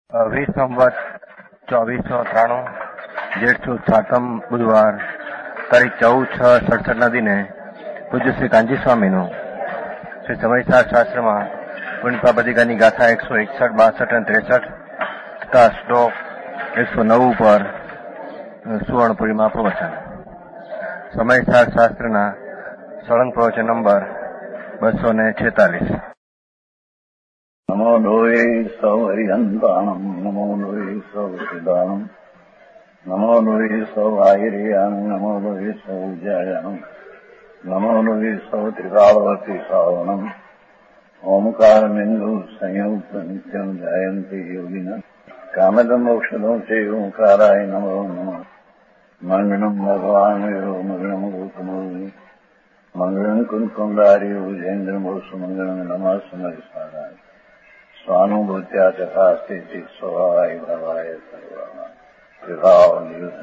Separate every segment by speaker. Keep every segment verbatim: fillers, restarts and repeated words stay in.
Speaker 1: વીસ સંવત ચોવીસો ત્રાણું જેઠ સુદ સાતમ બુધવાર તારીખ ચૌદ છ સડસઠના દિને પૂજ્ય શ્રી કાંજી સ્વામીનું શ્રી સમયસાર શાસ્ત્રમાં પુણ્યપાપધિકાની ગાથા એકસો એકસઠ બાસઠ અને ત્રેસઠ તથા શ્લોક એકસો નવ ઉપર સુવર્ણપુરીમાં પ્રવચન. સમયસાર શાસ્ત્રના સળંગ પ્રવચન નંબર બસો ને છેતાલીસ.
Speaker 2: નમો લોહે સૌ હરિહંતાણમ નમો લોહે સૌ સિદાનમ નમો લોહે સૌ આયર્યાન નમો લોહે સૌ જયાનમ નમો લોહે સૌ ત્રિકાળવતી સાવનમ ઓમકાર બિંદુ સંયુક્ત નિત્યમ જયંતિ યોગિના કામદમ ઔષધો છે ઓંકારાય નમો નમઃ. મંગળમ ભગવાન મંગળમ ગૌતમોની મંગળમ કુંકુંદારી ઉજેન્દ્રમોસુ મંગળમ નમઃ સમયસારાય સ્વાનુભૂત્યા તથા સ્થિતિ સ્વભાવાય ભવાય સર્વમાં વિભાવ નિયુદ્ધ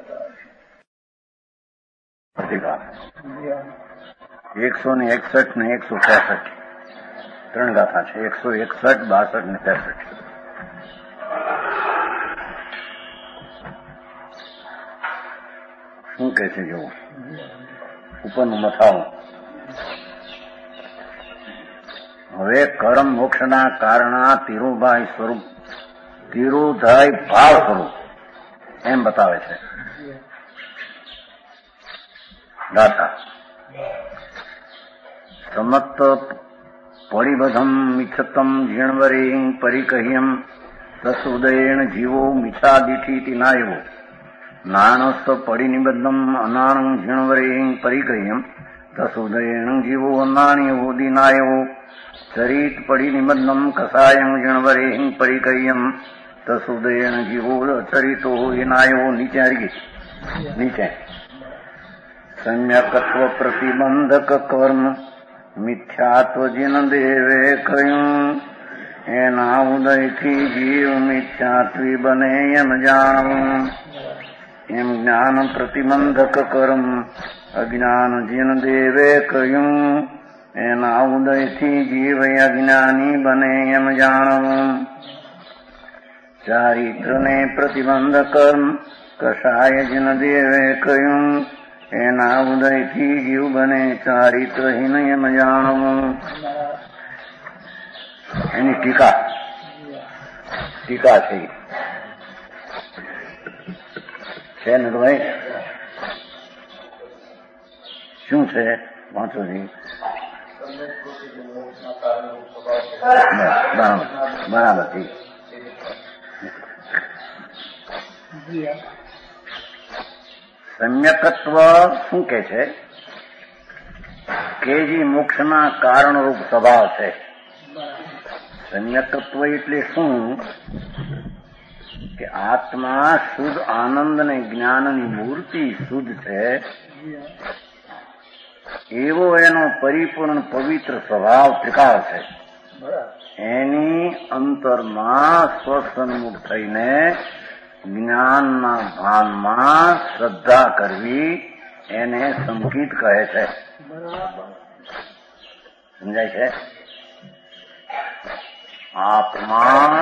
Speaker 2: નિરાધાર. એકસો ને એકસઠ ને એકસો છાસઠ ત્રણ ગાથા છે. એકસો એકસઠ બાસઠ ને ત્રેસઠ. શું કે છે જોવું ઉપરનું મથાવું. હવે કર્મ મોક્ષના કારણા તિરુભાઈ સ્વરૂપ તિરુધાય ભાવ સ્વરૂપ એમ બતાવે છે ગાથા. સમત્ત પરિબધમ મિચ્છતમ જીણવરે પરિકહ્યમ તસુદયેણ જીવો મિચ્છાદિઠીતિ નાયવો નાણસ્થ પરિનિબદ્ધમ અનાણં જીણવરે પરિકહ્યમ તસુદયેણ જીવો અનાણ્યવો દિનાયવો ચરિત પરિનિબદ્ધમ કસાયં જીણવરે પરિકહ્યમ તસુદયેણ જીવો ચરિતો વિનાયવો. નીચે આવી નીચે સમ્યકત્વ પ્રતિબંધક કર્મ મિથ્યાત્વ જીન દેવે કહ્યું એના ઉદયથી જીવ મિથ્યાત્વી બને એમ જાણવું. એમ જ્ઞાન પ્રતિબંધક કર્મ અજ્ઞાન જીન દેવે કહ્યું એના ઉદયથી જીવ અજ્ઞાની બને એમ જાણવું. ચારિત્રને પ્રતિબંધ કર્મ કસાય જીન દેવે કહ્યું એના ઉદયથી જીવ બને ચારિત્રહીન એમ જાણવું. એની ટીકા ટીકા છે છે ને ભાઈ શું છે વાંચો જી. બરાબર બરાબર ઠીક. સમ્યકત્વ શું કે છે કે જે મોક્ષના કારણરૂપ સ્વભાવ છે. સમ્યકત્વ એટલે શું કે આત્મા શુદ્ધ આનંદ અને જ્ઞાનની મૂર્તિ શુદ્ધ છે એવો એનો પરિપૂર્ણ પવિત્ર સ્વભાવ ત્રિકાળ છે. એની અંતરમાં સ્વસન્મુખ થઈને જ્ઞાનના ભાનમાં શ્રદ્ધા કરવી એને સંકિત કહે છે. સમજાય છે? આત્મા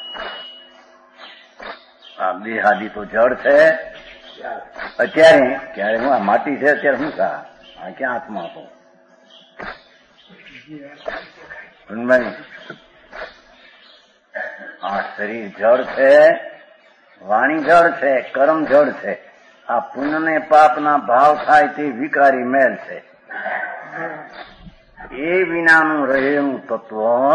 Speaker 2: આ દેહાદી તો જળ છે અત્યારે. ક્યારે હું આ માટી છે અત્યારે શું કા આ ક્યાં આત્મા હતો? આ શરીર જળ છે, વાણી જળ છે, કર્મ જળ છે. આ પુણ્ય ને પાપના ભાવ થાય તે વિકારી મેલ છે. એ વિનાનું રહેલું તત્વ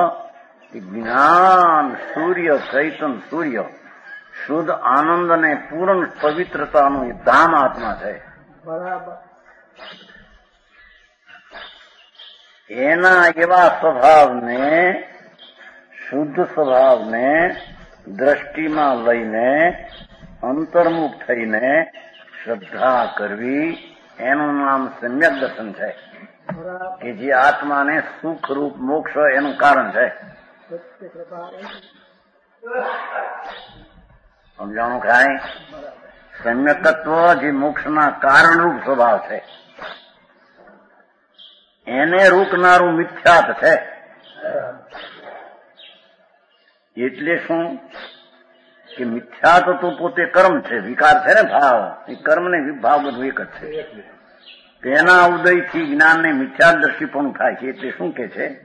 Speaker 2: જ્ઞાન સૂર્ય ચૈતન સૂર્ય શુદ્ધ આનંદ અને પૂર્ણ પવિત્રતાનું ધામ આત્મા છે. બરાબર. એના એવા સ્વભાવને શુદ્ધ સ્વભાવને દ્રષ્ટિમાં લઈને અંતર્મુખ થઈને શ્રદ્ધા કરવી એનું નામ સમ્યક દર્શન છે કે જે આત્માને સુખરૂપ મોક્ષ એનું કારણ છે. સમજાણું ખાય? સમ્યકત્વ જે મોક્ષના કારણરૂપ સ્વભાવ છે એને રોકનારું મિથ્યાત છે. એટલે શું કે મિથ્યા તો પોતે કર્મ છે, વિકાર છે ને ભાવ, એ કર્મ ને ભાવ બધું એક જ છે. તેના ઉદયથી જ્ઞાનને મિથ્યા દ્રષ્ટિપણું થાય છે. એટલે શું કે છે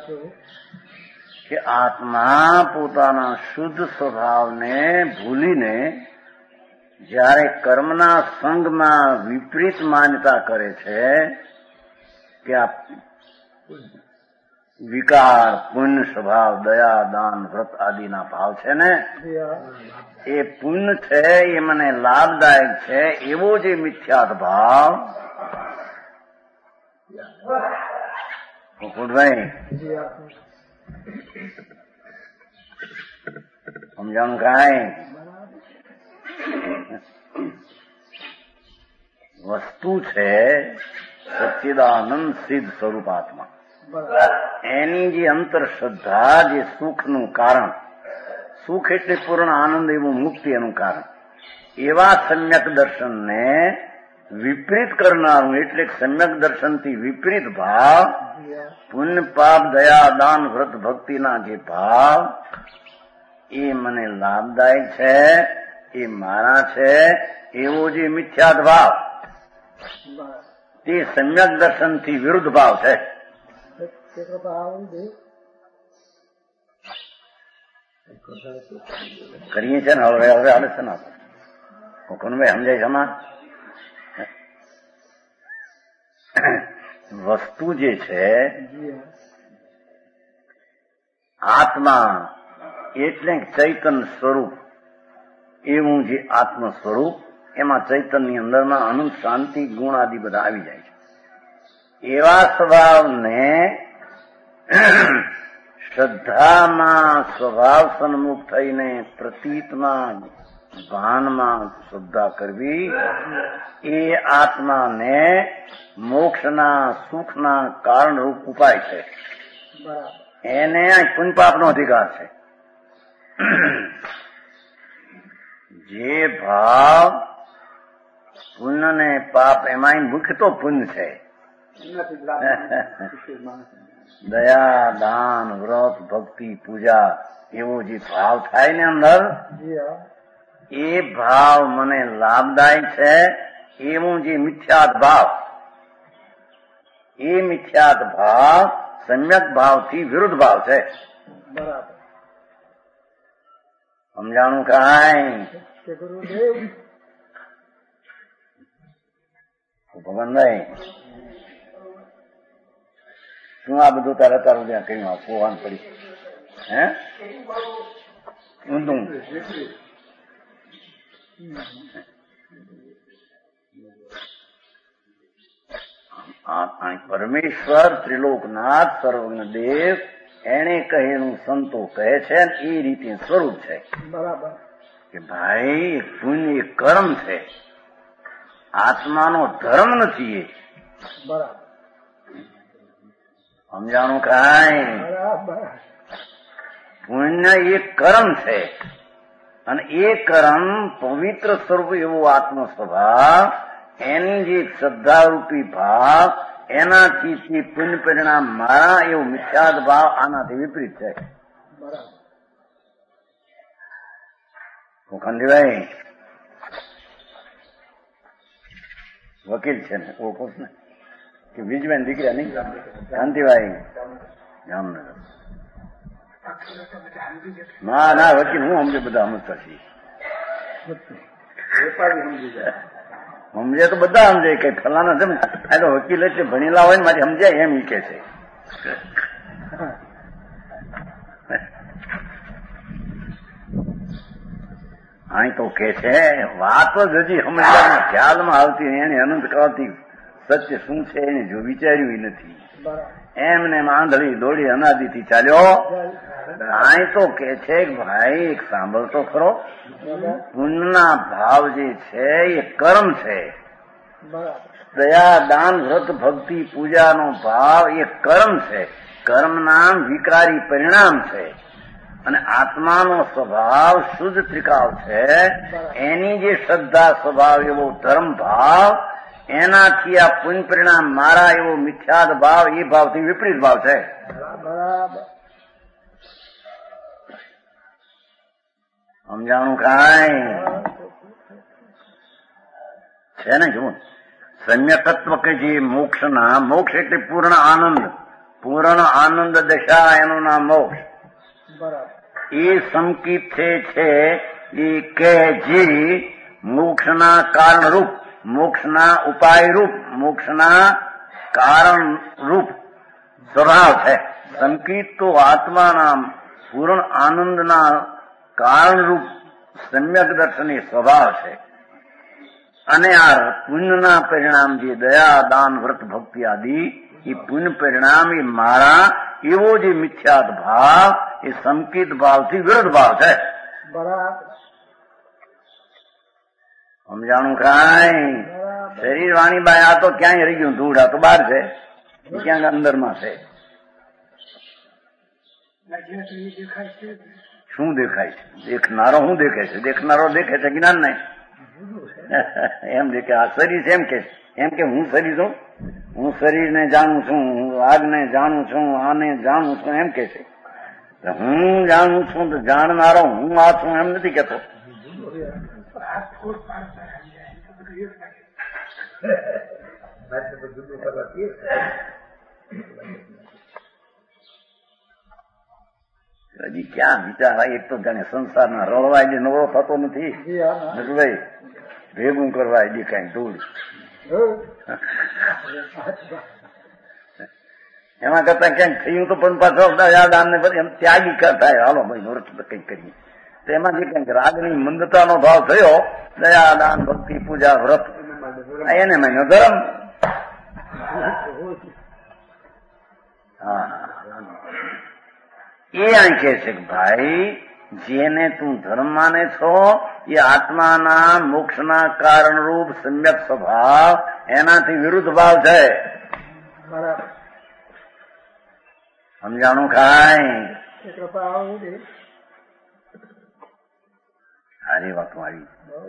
Speaker 2: કે આત્મા પોતાના શુદ્ધ સ્વભાવને ભૂલીને જ્યારે કર્મના સંગમાં વિપરીત માન્યતા કરે છે કે આ વિકાર, પુણ્ય સ્વભાવ, દયા, દાન, વ્રત આદિના ભાવ છે ને, એ પુણ્ય છે, એ મને લાભદાયક છે, એવો જે મિથ્યાત ભાવ મુકુટભાઈ સમજાણું કાંઈ? વસ્તુ છે સચ્ચિદાનંદ સિદ્ધ સ્વરૂપાત્મા, એની જે અંતર શ્રદ્ધા, જે સુખનું કારણ, સુખ એટલે પૂર્ણ આનંદ, એવું મુક્તિ એનું કારણ, એવા સમ્યક દર્શનને વિપરીત કરનારું એટલે સમ્યક દર્શનથી વિપરીત ભાવ, પુણ્ય પાપ દયા દાન વ્રત ભક્તિના જે ભાવ, એ મને લાભદાયક છે, એ મારા છે, એવો જે મિથ્યાત ભાવ, તે સમ્યક દર્શનથી વિરુદ્ધ ભાવ છે. કરીએ છે ને હવે હવે હાલે છે ને કોકનભાઈ સમજાય છે આમાં? વસ્તુ જે છે આત્મા એટલે ચૈતન્ય સ્વરૂપ, એવું જે આત્મ સ્વરૂપ, એમાં ચૈતન્યની અંદરમાં અનંત શાંતિ ગુણ આદિ બધા આવી જાય છે. એવા સ્વભાવને શ્રદ્ધામાં સ્વભાવ સન્મુખ થઈને પ્રતીતમાં ભાનમાં શ્રદ્ધા કરવી, એ આત્માને મોક્ષના સુખના કારણરૂપ ઉપાય છે. એને પુણ્ય પાપનો અધિકાર છે. જે ભાવ પુણ્ય ને પાપ, એમાં મુખ્ય તો પુણ્ય છે. દયા દાન વ્રત ભક્તિ પૂજા એવો જે ભાવ થાય ને અંદર, એ ભાવ મને લાભદાયક છે, એવું જે મિથ્યાત ભાવ, એ મિથ્યાત ભાવ સમ્યક ભાવથી વિરુદ્ધ ભાવ છે. બરાબર સમજાણું કાંઈ? ભગવાનભાઈ શું આ બધું તારે તારું ત્યાં કહ્યું પોવાન પડી હે ઊંધું? પરમેશ્વર ત્રિલોકનાથ સર્વજ્ઞ દેવ એને કહેલું સંતો કહે છે, એ રીતે સ્વરૂપ છે. બરાબર કે ભાઈ પુણ્ય એ કર્મ છે, આત્માનો ધર્મ નથી. એ બરાબર સમજાણું કાંઈ? પુણ્ય એ કર્મ છે, અને એ કર્મ પવિત્ર સ્વરૂપ એવો આત્મ સ્વભાવ, એની જે શ્રદ્ધારૂપી ભાવ, એનાથી પુણ્ય પરિણામ મારા એવું મિથ્યાત ભાવ આનાથી વિપરીત છે. ખંડીભાઈ વકીલ છે ને ઓળખો ને કે બીજભાઈ દીકરા નહીં? કાંતિભાઈ જામનગર. ના ના વકીલ હું સમજે, બધા સમજતા છીએ. સમજે તો બધા સમજે કે ફલાના જેમ આ વકીલ એટલે ભણેલા હોય ને મારી સમજાય એમ ઈ કે છે. અહીં તો કે છે વાત જ હજી સમજવામાં ખ્યાલમાં આવતી, એને અનંત કાળથી સત્ય શું છે એને જો વિચાર્યું નથી. એમને આંધળી દોડી અનાદિથી ચાલ્યો. અહીં તો કે છે ભાઈ એક સાંભળતો ખરો, પુણ્યના ભાવ જે છે એ કર્મ છે, દયા દાન વ્રત ભક્તિ પૂજાનો ભાવ એ કર્મ છે, કર્મના વિકારી પરિણામ છે. અને આત્માનો સ્વભાવ શુદ્ધ ત્રિકાળ છે, એની જે શ્રદ્ધા સ્વભાવ એવો ધર્મ ભાવ, એનાથી આ પુણ્ય પરિણામ મારા એવો મિથ્યાદ ભાવ, એ ભાવથી વિપરીત ભાવ છે. સમજાણું કાંઈ છે ને? જુઓ, સમ્યકત્વ કે જે મોક્ષના, મોક્ષ એટલે પૂર્ણ આનંદ, પૂર્ણ આનંદ દશા, એનું નામ મોક્ષ. એ સંકિત છે એ કે જે મોક્ષના કારણરૂપ, મોક્ષના ઉપાયરૂપ, મોક્ષના કારણરૂપ સ્વભાવ છે. સંકિત તો આત્માના પૂર્ણ આનંદના કારણરૂપ સમ્યક દર્શન એ સ્વભાવ છે. અને આ પુણ્યના પરિણામ જે દયા, દાન, વ્રત, ભક્તિ આદિ, એ પુણ્ય પરિણામ એ મારા એવો જે મિથ્યાત ભાવ એ સંકિત ભાવથી વિરુદ્ધ ભાવ છે. સમજાણું કાંઈ? શરીર વાણી બાય આ તો ક્યાંય રહી ગયું, ધૂળ આ તો બહાર છે, ક્યાંક અંદરમાં છે. શું દેખાય છે? દેખનારો શું દેખે છે? દેખનારો દેખે છે જ્ઞાન નહીં. એમ દેખે આ શરીર છે, એમ કે એમ કે હું શરીર છું, હું શરીરને જાણું છું, હું આગને જાણું છું, આને જાણું છું, એમ કે છે. હું જાણું છું તો જાણનારો હું આ છું એમ નથી કેતો. હજી ક્યાં વિચાર આવે? એક તો જાણે સંસારના રળવા એટલે નવરો થતો નથી ભાઈ, ભેગું કરવા એટલે કઈ ધૂળ. એમાં કરતા ક્યાંક થયું તો પણ પાછો દાન ને પછી એમ ત્યાગી કરતા હાલો ભાઈ વ્રત કઈક કરીએ. તો એમાંથી ક્યાંક રાગની મંદતાનો ભાવ થયો, દયા, દાન, ભક્તિ, પૂજા, વ્રત, એને મહિનો ધર્મ. હા, એ અહીં કે છે કે ભાઈ જેને તું ધર્મ માને છો એ આત્માના મોક્ષના કારણરૂપ સમ્યક સ્વભાવ એનાથી વિરુદ્ધ ભાવ છે. સમજાણું કાંઈ? સારી વાત આવી.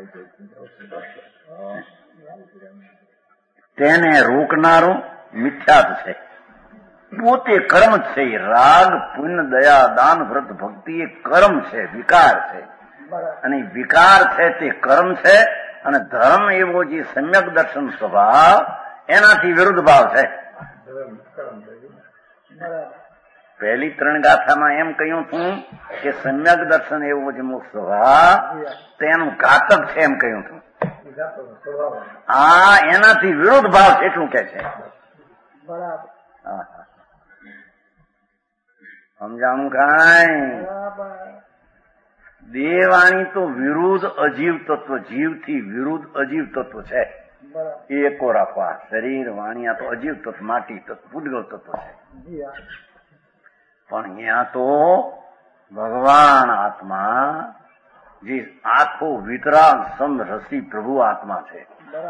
Speaker 2: તેને રોકનારું મિથ્યાત છે, પોતે કર્મ છે. રાગ, પુણ્ય, દયા, દાન, વ્રત, ભક્તિ એ કર્મ છે, વિકાર છે. અને વિકાર છે તે કર્મ છે. અને ધર્મ એવો જે સમ્યક દર્શન સ્વભાવ એનાથી વિરુદ્ધ ભાવ છે. પહેલી ત્રણ ગાથામાં એમ કહ્યું છું કે સમ્યક દર્શન એવો જે મોક્ષ સ્વભાવ તેનું ઘાતક છે એમ કહ્યું છું. આ એનાથી વિરુદ્ધ ભાવ છે એટલું કે છે. સમજાણું કાંઈ? દેહવાણી તો વિરુદ્ધ અજીવ તત્વ, જીવથી વિરુદ્ધ અજીવ તત્વ છે. એ એકો રાખવા. શરીર, વાણી આ તો અજીવ તત્વ, માટી તત્વ, પૂતગલ તત્વ છે. પણ અહીંયા તો ભગવાન આત્મા જે આખો વિતરાગ સમ રસી પ્રભુ આત્મા છે,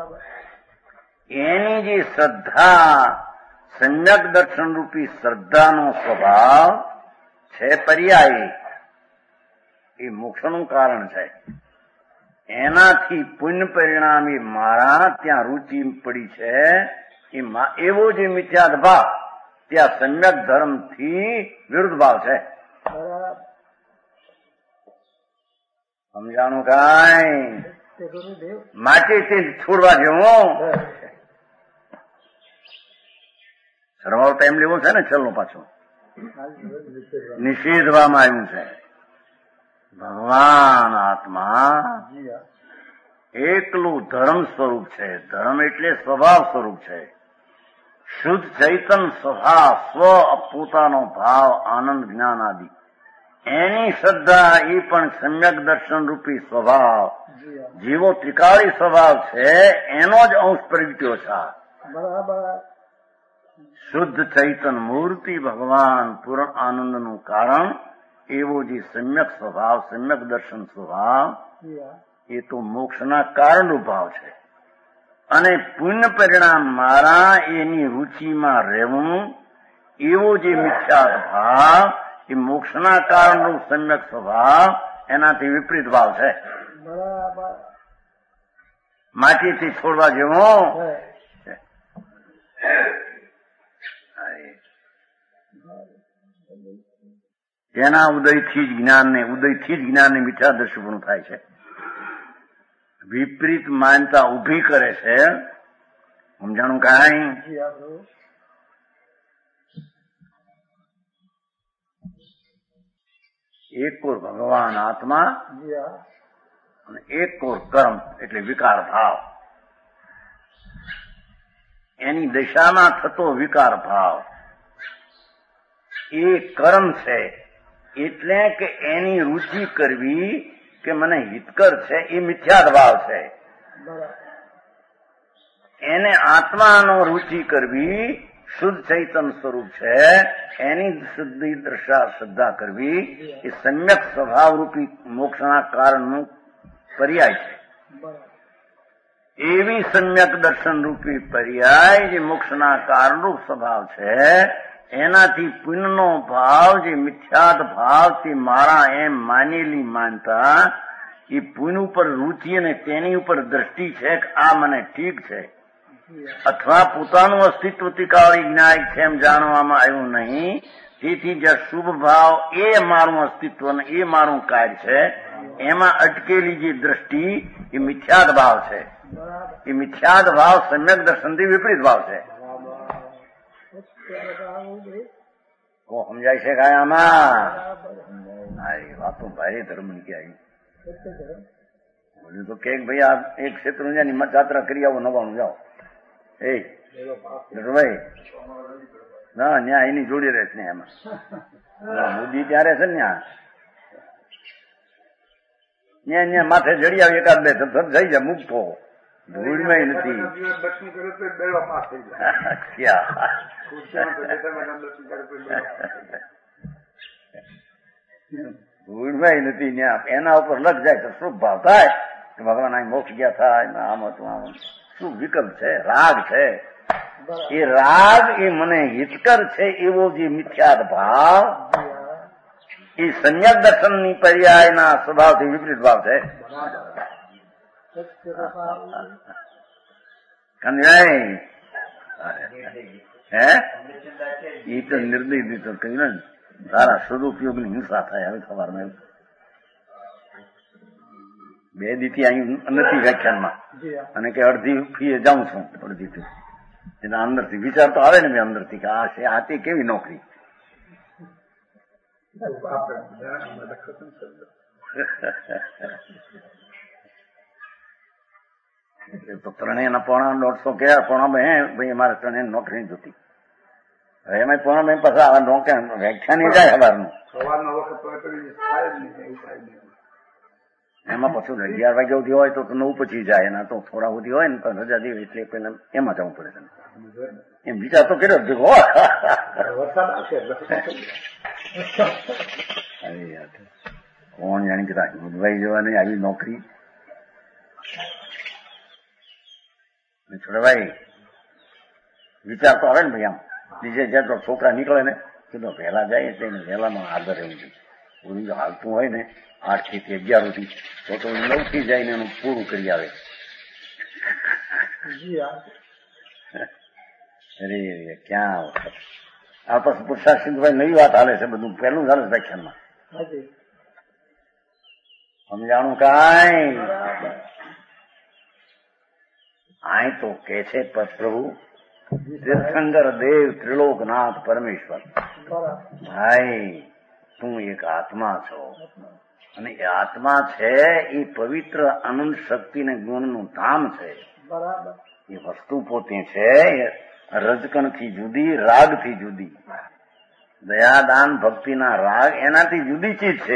Speaker 2: એની જે શ્રદ્ધા, સમ્યક દર્શન રૂપી શ્રદ્ધાનો સ્વભાવ છે પર્યાયી, એ મોક્ષનું કારણ છે. એનાથી પુણ્ય પરિણામી મારા ત્યાં રુચિ પડી છે. એવો જે મિથ્યાદ ભાવ ત્યાં સમ્યક ધર્મથી વિરુદ્ધ ભાવ છે. સમજાણું કાંઈ? માટે તે છોડવા જેવું સરવાળો ટાઈમ લેવો છે ને છેલ્લો પાછો નિષેધવામાં આવ્યું છે. ભગવાન આત્મા એકલું ધર્મ સ્વરૂપ છે. ધર્મ એટલે સ્વભાવ સ્વરૂપ છે. શુદ્ધ ચૈતન સ્વભાવ, સ્વ પોતાનો ભાવ, આનંદ, જ્ઞાન આદિ એની શ્રદ્ધા એ પણ સમ્યક દર્શન રૂપી સ્વભાવ, જેવો ત્રિકાળી સ્વભાવ છે એનો જ અંશ પ્રગટ્યો છે. શુદ્ધ ચૈતન મૂર્તિ ભગવાન પૂર્ણ આનંદનું કારણ એવો જે સમ્યક સ્વભાવ, સમ્યક દર્શન સ્વભાવ એ તો મોક્ષના કારણરૂપ ભાવ છે. અને પુણ્ય પરિણામ મારા એની રુચિમાં રહેવું એવો જે મિથ્યા ભાવ એ મોક્ષના કારણરૂપ સમ્યક સ્વભાવ એનાથી વિપરીત ભાવ છે. માટીથી છોડવા જેવો એના ઉદયથી જ જ્ઞાનને ઉદયથી જ જ્ઞાનને મિથ્યા દ્રષ્ટિપણું થાય છે. વિપરીત માનતા ઉભી કરે છે. સમજાણું કાંઈ? એક કોર ભગવાન આત્મા અને એક કોર કર્મ એટલે વિકાર ભાવ. એની દશામાં થતો વિકાર ભાવ એ કર્મ છે. એટલે કે એની રુચિ કરવી કે મને હિતકર છે એ મિથ્યાદ ભાવ છે. એને આત્માનો રુચિ કરવી શુદ્ધ ચૈતન્ય સ્વરૂપ છે. એની શુદ્ધિ દ્રષ્ટા શ્રદ્ધા કરવી એ સમ્યક સ્વભાવરૂપી મોક્ષના કારણનું પર્યાય છે. એવી સમ્યક દર્શન રૂપી પર્યાય જે મોક્ષના કારણરૂપ સ્વભાવ છે. એનાથી પુણ્યનો ભાવ જે મિથ્યાદ ભાવથી મારા એમ માનેલી માનતા એ પુણ્ય ઉપર રુચિ અને તેની ઉપર દ્રષ્ટિ છે કે આ મને ઠીક છે અથવા પોતાનું અસ્તિત્વ તિકાળી જ્ઞાય છે એમ જાણવામાં આવ્યું નહીં. તેથી જે શુભ ભાવ એ મારું અસ્તિત્વ અને એ મારું કાર્ય છે એમાં અટકેલી જે દ્રષ્ટિ એ મિથ્યાદ ભાવ છે. એ મિથ્યાદ ભાવ સમ્યક દર્શનથી વિપરીત ભાવ છે. સમજાય છે કાંઈ આમાં? હા, એ વાતો ભારે ધર્મ ની કે આવી બોલ્યું તો કે ભાઈ આ એક ક્ષેત્ર યાત્રા કરી આવો નવાનું જાઓ. એ ભાઈ ના ન્યા એની જોડી રહેશે ને એમાં મોદી ત્યારે છે ને ન્યા ન્યા માથે જડી આવે એકાદ બે થઈ જાય મુક્તો ધૂળમાં નથી. ધૂળમાં નથી ન્યા એના ઉપર લગ જાય તો શું ભાવ થાય કે ભગવાન અહીં મોક્ષ ગયા થાય આમ હતું આમ શું વિકલ્પ છે? રાગ છે. એ રાગ એ મને હિતકર છે એવો જે મિથ્યાદ ભાવ એ સમ્યક દર્શનની પર્યાયના સ્વભાવથી વિપરીત ભાવ છે. સમજાય? હે એ તો નિર્દય દીધો કહ્યું ને તારા સદુપયોગની હિંસા થાય. હવે સવારમાં બે દીથી અહીં નથી વ્યાખ્યાનમાં અને કે અડધી ફીએ જાઉં છું અડધી થી એના અંદરથી વિચાર તો આવે ને મેં અંદરથી કે આ છે આ તે કેવી નોકરી. તો ત્રણેય પોણા દોઢસો કયા પોણા બે ભાઈ અમારે ત્રણેય નોકરી જોતી. હવે એમાં પોણા બે પાછા આવા નોકરી વ્યાખ્યાન જાય સવારનું એમાં પછી અગિયાર વાગ્યા સુધી હોય તો નવ પછી જાય એના તો થોડા સુધી હોય ને તો રજા દેવી એટલે પેલા એમાં જવું પડે છે. એમ વિચાર તો કર્યો ભેગો કોણ જાણી કે રાજભાઈ જવાની આવી નોકરી. છોડભાઈ વિચાર તો આવે ને ભાઈ આમ બીજે જ્યાં તો છોકરા નીકળે ને કીધું વહેલા જાય એટલે વહેલામાં હાજર રહેવું જોઈએ. પૂરું જો હાલતું હોય ને આઠ થી અગિયાર સુધી તો તો નવ થી જઈને એનું પૂરું કરી આવે. અરે ક્યાં આ પછી પુરસાદ સિંધુભાઈ નવી વાત હાલે છે. બધું પહેલું ચાલે વ્યાખ્યાનમાં સમજાણું કાંઈ? આય તો કે છે પ્રભુ તીર્થંકર દેવ ત્રિલોકનાથ પરમેશ્વર ભાઈ તું એક આત્મા છો અને એ આત્મા છે એ પવિત્ર અનંત શક્તિ ને ગુણનું ધામ છે. એ વસ્તુ પોતે છે રજકણ થી જુદી રાગ થી જુદી. દયાદાન ભક્તિના રાગ એનાથી જુદી ચીજ છે.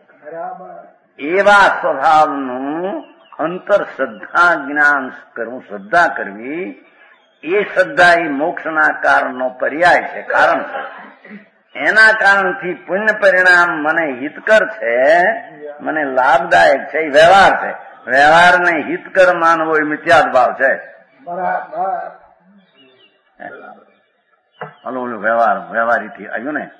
Speaker 2: એવા સ્વભાવનું અંતર શ્રદ્ધા જ્ઞાન કરવું શ્રદ્ધા કરવી એ શ્રદ્ધા એ મોક્ષના કારણનો પર્યાય છે, કારણ છે. એના કારણથી પુણ્ય પરિણામ મને હિતકર છે, મને લાભદાયક છે, એ વ્યવહાર છે. વ્યવહારને હિતકર માનવો એ મિથ્યાદ ભાવ છે. હલો ઓલું વ્યવહાર વ્યવહારીથી આવ્યું ને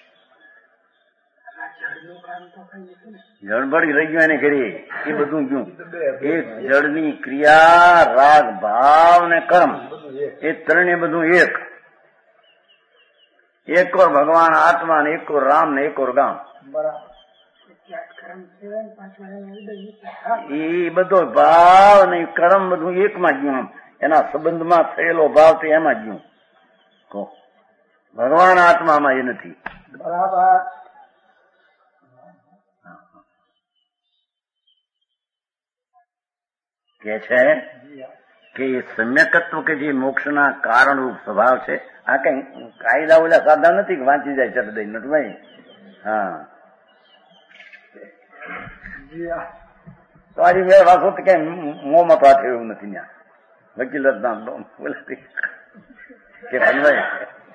Speaker 2: જળબડી રહી ગયું એને કરી એ બધું ગયું. એ જળની ક્રિયા રાગ ભાવ ને કર્મ એ ત્રણે બધું એક. એક ઓર ભગવાન આત્મા ને એક ઓર રામ ને એક ઓર ગામ. એ બધો ભાવ ને કર્મ બધું એકમાં ગયું. એના સંબંધમાં થયેલો ભાવ તો એમાં ગયું. ભગવાન આત્મામાં એ નથી.
Speaker 3: બરાબર.
Speaker 2: કે છે કે એ સમ્યકત્વ કે જે મોક્ષના કારણરૂપ સ્વભાવ છે, આ કઈ કાયદા ઓલા સાદા નથી કે વાંચી જાય ચટ દઈ નથી ભાઈ. હા, તો આજે મેં વાંચો તો કઈ મોંમાં પાછ એવું નથી. ત્યાં વકીલત ના બોલાતી કે ભાઈ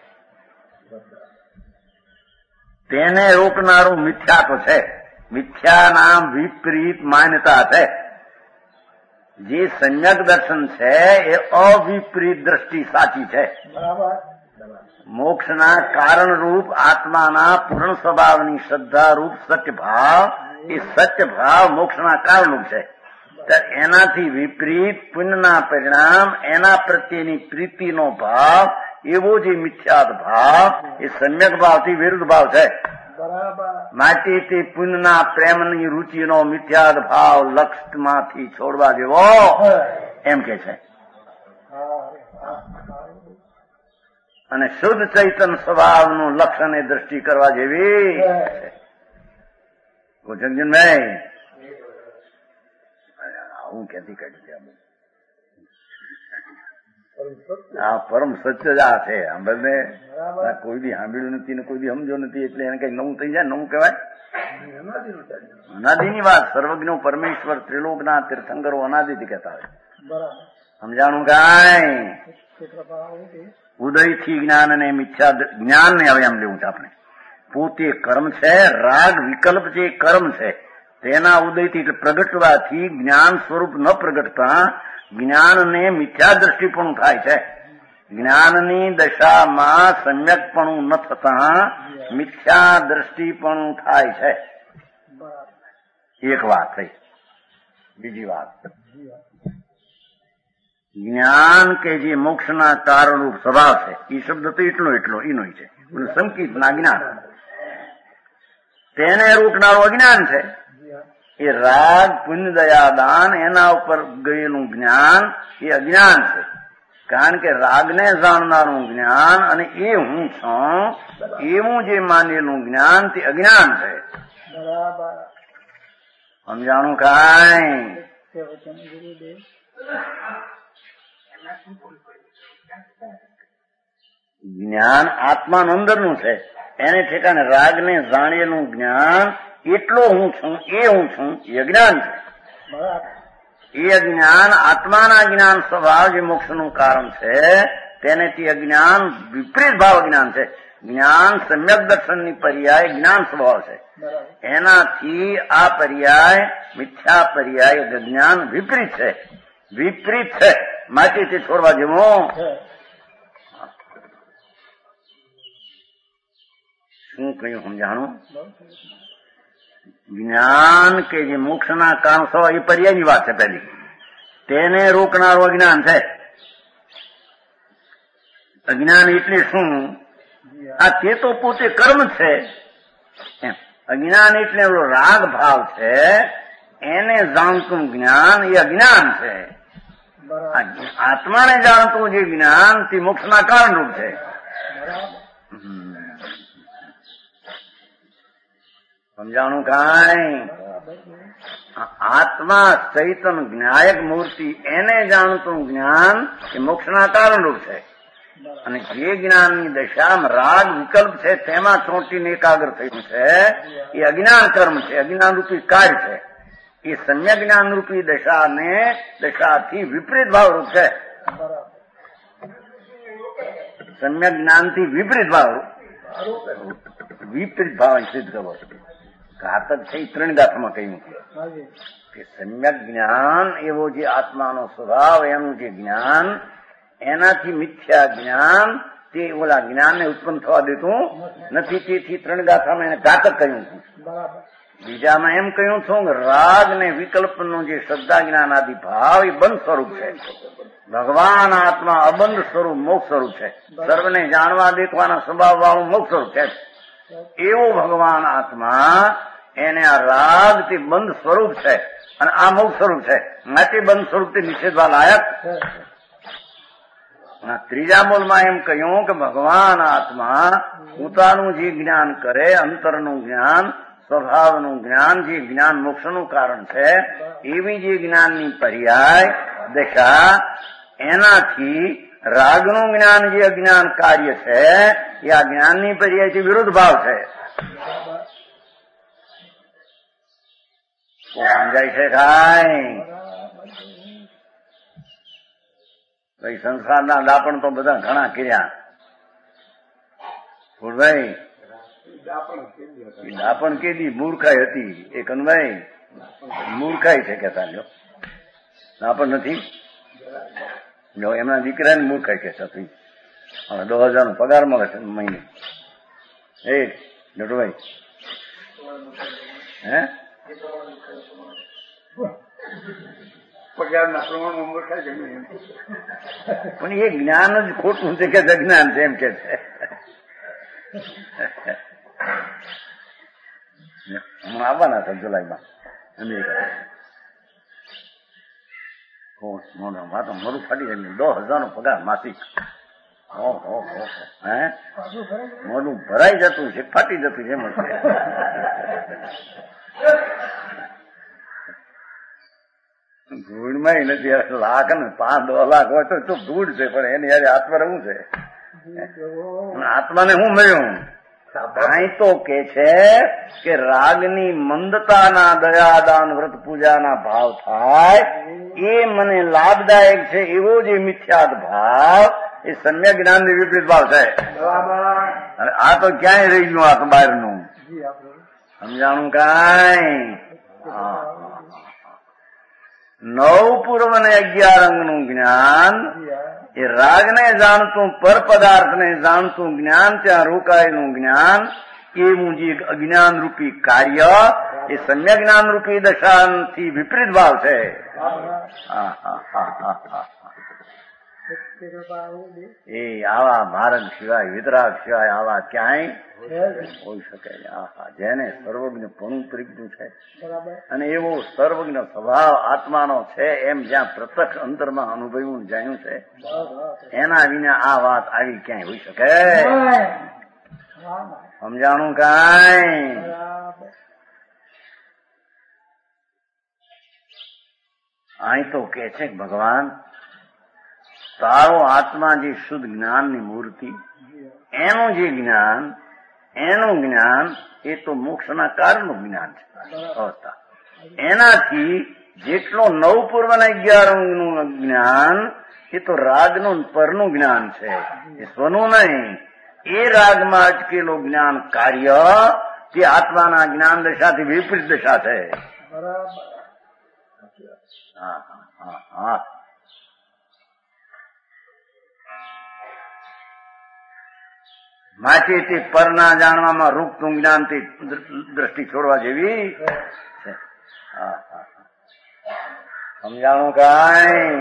Speaker 2: તેને રોકનારું મિથ્યા તો છે. મિથ્યા નામ વિપરીત માન્યતા છે. જે સમ્યક દર્શન છે એ અવિપરીત દ્રષ્ટિ સાચી છે. મોક્ષના કારણરૂપ આત્માના પૂર્ણ સ્વભાવની શ્રદ્ધારૂપ સત્ય ભાવ, એ સત્ય ભાવ મોક્ષના કારણરૂપ છે. એનાથી વિપરીત પુણ્યના પરિણામ, એના પ્રત્યેની પ્રીતિનો ભાવ, એવો જે મિથ્યાત ભાવ એ સમ્યક ભાવથી વિરુદ્ધ ભાવ છે. માટે તે પુણ્યના પ્રેમની રુચિનો મિથ્યાદ ભાવ લક્ષમાંથી છોડવા જેવો એમ કે છે. અને શુદ્ધ ચૈતન્ય સ્વભાવનું લક્ષણ એ દ્રષ્ટિ કરવા જેવી જગજીનભાઈ હું ક્યાંથી કાઢી આ પરમ સત્ય જ આ છે. સાંભળને કોઈ બી સાંભળ્યું નથી ને કોઈ બી સમજો નથી એટલે એને કઈ નવું થઈ જાય. નવું કહેવાય અનાદિની વાત. સર્વજ્ઞ પરમેશ્વર ત્રિલોકના તીર્થંકરો અનાદિથી કહેતા હોય. સમજાણું કાંઈ ઉદયથી જ્ઞાન અને મિથ્યા જ્ઞાન ને હવે એમ લેવું છે આપણે. પોતે કર્મ છે, રાગ વિકલ્પ જે કર્મ છે તેના ઉદયથી પ્રગટવાથી જ્ઞાન સ્વરૂપ ન પ્રગટતા જ્ઞાનને મિથ્યા દ્રષ્ટિપણું થાય છે. જ્ઞાનની દશામાં સમ્યકપણું ન થતા મિથ્યા દ્રષ્ટિપણું થાય છે. એક વાત થઈ. બીજી વાત, જ્ઞાન કે જે મોક્ષના કારણરૂપ સ્વભાવ છે એ શબ્દ તો એટલો એટલો એનો છે. સંકિત ના જ્ઞાન તેને રોકનારું અજ્ઞાન છે. એ રાગ પુણ્ય દયા દાન એના ઉપર ગયેલું જ્ઞાન એ અજ્ઞાન છે. કારણ કે રાગને જાણનારું જ્ઞાન અને એ હું છું એવું જે માનેલું જ્ઞાન તે અજ્ઞાન છે. સમજાણું કાંઈ? જ્ઞાન આત્માનું અંદરનું છે. એને ઠેકાને રાગને જાણેલું જ્ઞાન એટલો હું છું એ હું છું એ અજ્ઞાન છે. એ અજ્ઞાન આત્માના જ્ઞાન સ્વભાવ જે મોક્ષનું કારણ છે તેને તે અજ્ઞાન વિપરીત ભાવ અજ્ઞાન છે. જ્ઞાન સમ્યક દર્શનની પર્યાય જ્ઞાન સ્વભાવ છે. એનાથી આ પર્યાય મિથ્યા પર્યાય જ્ઞાન વિપરીત છે. વિપરીત છે માટે તે છોડવા જેવું. શું કહ્યું સમજાણું? જ્ઞાન કે જે મોક્ષના કામ સ્વભાવ એ પર્યાયની વાત છે. પહેલી તેને રોકનારું અજ્ઞાન છે. અજ્ઞાન એટલે શું? આ તે તો પોતે કર્મ છે. એમ અજ્ઞાન એટલે રાગ ભાવ છે. એને જાણતું જ્ઞાન એ અજ્ઞાન છે. આત્માને જાણતું જે જ્ઞાન તે મોક્ષના કારણરૂપ છે. સમજાણું કાંઈ? આત્મા ચૈતન જ્ઞાયક મૂર્તિ એને જાણતું જ્ઞાન એ મોક્ષના કારણરૂપ છે. અને જે જ્ઞાનની દશામાં રાગ વિકલ્પ છે તેમાં ચોંટીને એકાગ્ર થયું છે એ અજ્ઞાન કર્મ છે. અજ્ઞાન રૂપી કાર્ય છે. એ સમ્યક જ્ઞાન રૂપી દશાને દશાથી વિપરીત ભાવરૂપ છે. સમ્યક જ્ઞાનથી વિપરીત ભાવ વિપરીત ભાવ સિદ્ધ કરવો ઘાતક છે. ત્રણ ગાથામાં કહ્યું કે સમ્યક જ્ઞાન એવો જે આત્માનો સ્વભાવ એનું જે જ્ઞાન એનાથી મિથ્યા જ્ઞાન તે ઓલા જ્ઞાનને ઉત્પન્ન થવા દેતું નથી. તેથી ત્રણ ગાથામાં એને ઘાતક કહ્યું છું. બીજામાં એમ કહ્યું છું કે રાગ ને વિકલ્પનું જે શ્રદ્ધા જ્ઞાન આદિ ભાવ એ બંધ સ્વરૂપ છે. ભગવાન આત્મા અબંધ સ્વરૂપ મોક્ષ સ્વરૂપ છે. સર્વને જાણવા દેખવાના સ્વભાવ વાળું મોક્ષ સ્વરૂપ છે. એવું ભગવાન આત્મા એને આ રાગથી બંધ સ્વરૂપ છે અને આ મોક્ષ સ્વરૂપ છે. માટે બંધ સ્વરૂપથી નિષેધવા લાયક. ત્રીજા મૂલમાં એમ કહ્યું કે ભગવાન આત્મા પોતાનું જે જ્ઞાન કરે, અંતરનું જ્ઞાન, સ્વભાવનું જ્ઞાન, જે જ્ઞાન મોક્ષનું કારણ છે, એવી જે જ્ઞાનની પર્યાય દશા, એનાથી રાગનું જ્ઞાન જે અજ્ઞાન કાર્ય છે એ આ જ્ઞાનની પર્યાયથી વિરુદ્ધ ભાવ છે. સમજાય છે કાંઈ? ભાઈ સંસારના દાપણ તો બધા ઘણા કર્યા. ભાઈ દાપણ કેદી મૂર્ખાઈ હતી એ કનભાઈ મૂર્ખાઈ છે કેતા લ્યો. દાપણ નથી જો એમના દીકરાને મૂર્ખાઈ કે હતી. હવે દસ હજાર નો પગાર મળે છે મહિને. એ નટુભાઈ હે પગારના પ્રમાણમાં મૂર્ખાઈ છે પણ એ જ્ઞાન જ ખોટું છે કે અજ્ઞાન છે એમ કે છે. હમણાં આવવાના હતા જુલાઈમાં અમેરિકા. તો મોડું ફાટી જાય. દસ હજાર નો પગાર માસિક. હે મોડું ભરાઈ જતું છે, ફાટી જતું છે એમ છે. ધૂળમાં નથી. લાખ ને પાંચ દસ લાખ હોય તો ધૂળ છે, પણ એની યારે આત્મા રહેવું છે. આત્માને શું મળ્યું? અહીં તો કે છે કે રાગની મંદતાના દયાદાન વ્રત પૂજાના ભાવ થાય એ મને લાભદાયક છે. એવો જે મિથ્યાત ભાવ એ સમ્યક જ્ઞાન ની વિપરીત ભાવ છે. અને આ તો ક્યાંય રહી ગયું? આ તો બહારનું સમજાણું કાંઈ? નવ પૂર્વ ને અગિયાર અંગનું જ્ઞાન એ રાગને જાણતું, પર પદાર્થને જાણતું જ્ઞાન, ત્યાં રોકાયેલું જ્ઞાન, એવું જે અજ્ઞાન રૂપી કાર્ય એ સમ્યક જ્ઞાન રૂપી દશાથી વિપરીત ભાવ છે. એ આવા માર્ગ સિવાય, વિતરાગ સિવાય આવા ક્યાંય હોઈ શકે. જેને સર્વજ્ઞ પણ પ્રજ્ઞ છે અને એવો સર્વજ્ઞ સ્વભાવ આત્માનો છે એમ જ્યાં પ્રત્યક્ષ અંતરમાં અનુભવ્યું જાણ્યું છે, એના વિના આ વાત આવી ક્યાંય હોઈ શકે? સમજાણું કાંઈ? અહીં તો કે છે ભગવાન તારો આત્મા જે શુદ્ધ જ્ઞાનની મૂર્તિ, એનું જે જ્ઞાન, એનું જ્ઞાન એ તો મોક્ષના કારણનું જ્ઞાન છે. અવસ્થા એનાથી જેટલો નવ પૂર્વ ના અગિયાર નું જ્ઞાન એ તો રાગનું પરનું જ્ઞાન છે, એ સ્વનું નહીં. એ રાગમાં અટકેલું જ્ઞાન કાર્ય તે આત્માના જ્ઞાન દશાથી વિપરીત દશા છે. હા હા હા માટે તે પરના જાણવામાં રૂપનું જ્ઞાન તે દ્રષ્ટિ છોડવા જેવી છે. સમજાણું કાંઈ?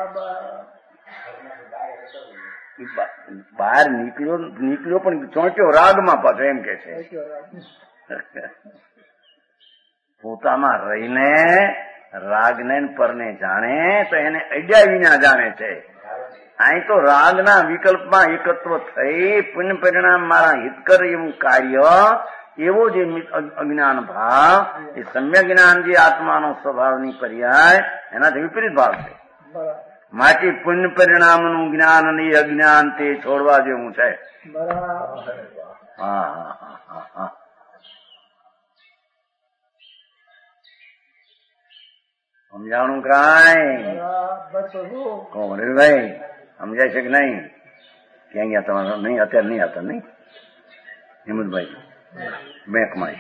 Speaker 2: બહાર નીકળ્યો નીકળ્યો પણ ચોંટ્યો રાગમાં પાછો એમ કે છે. પોતામાં રહીને રાગને પરને જાણે તો એને અડ્યા વિના જાણે છે. અહીં તો રાગના વિકલ્પમાં એકત્વ થઈ પુણ્ય પરિણામ મારા હિતકર એવું કાર્ય, એવો જે અજ્ઞાન ભાવ એ સમ્યક જ્ઞાન જે આત્માનો સ્વભાવની પર્યાય એનાથી વિપરીત ભાવ છે. માટે પુણ્ય પરિણામનું જ્ઞાન અને અજ્ઞાન તે છોડવા જેવું છે. હા હા હા હા સમજાણું કાંઈ? કોણ ભાઈ સમજાય છે કે નહીં? ક્યાં ગયા તમારા? નહીં અત્યારે નહીં આવતા નહીં? હિંમતભાઈ બેંકમાં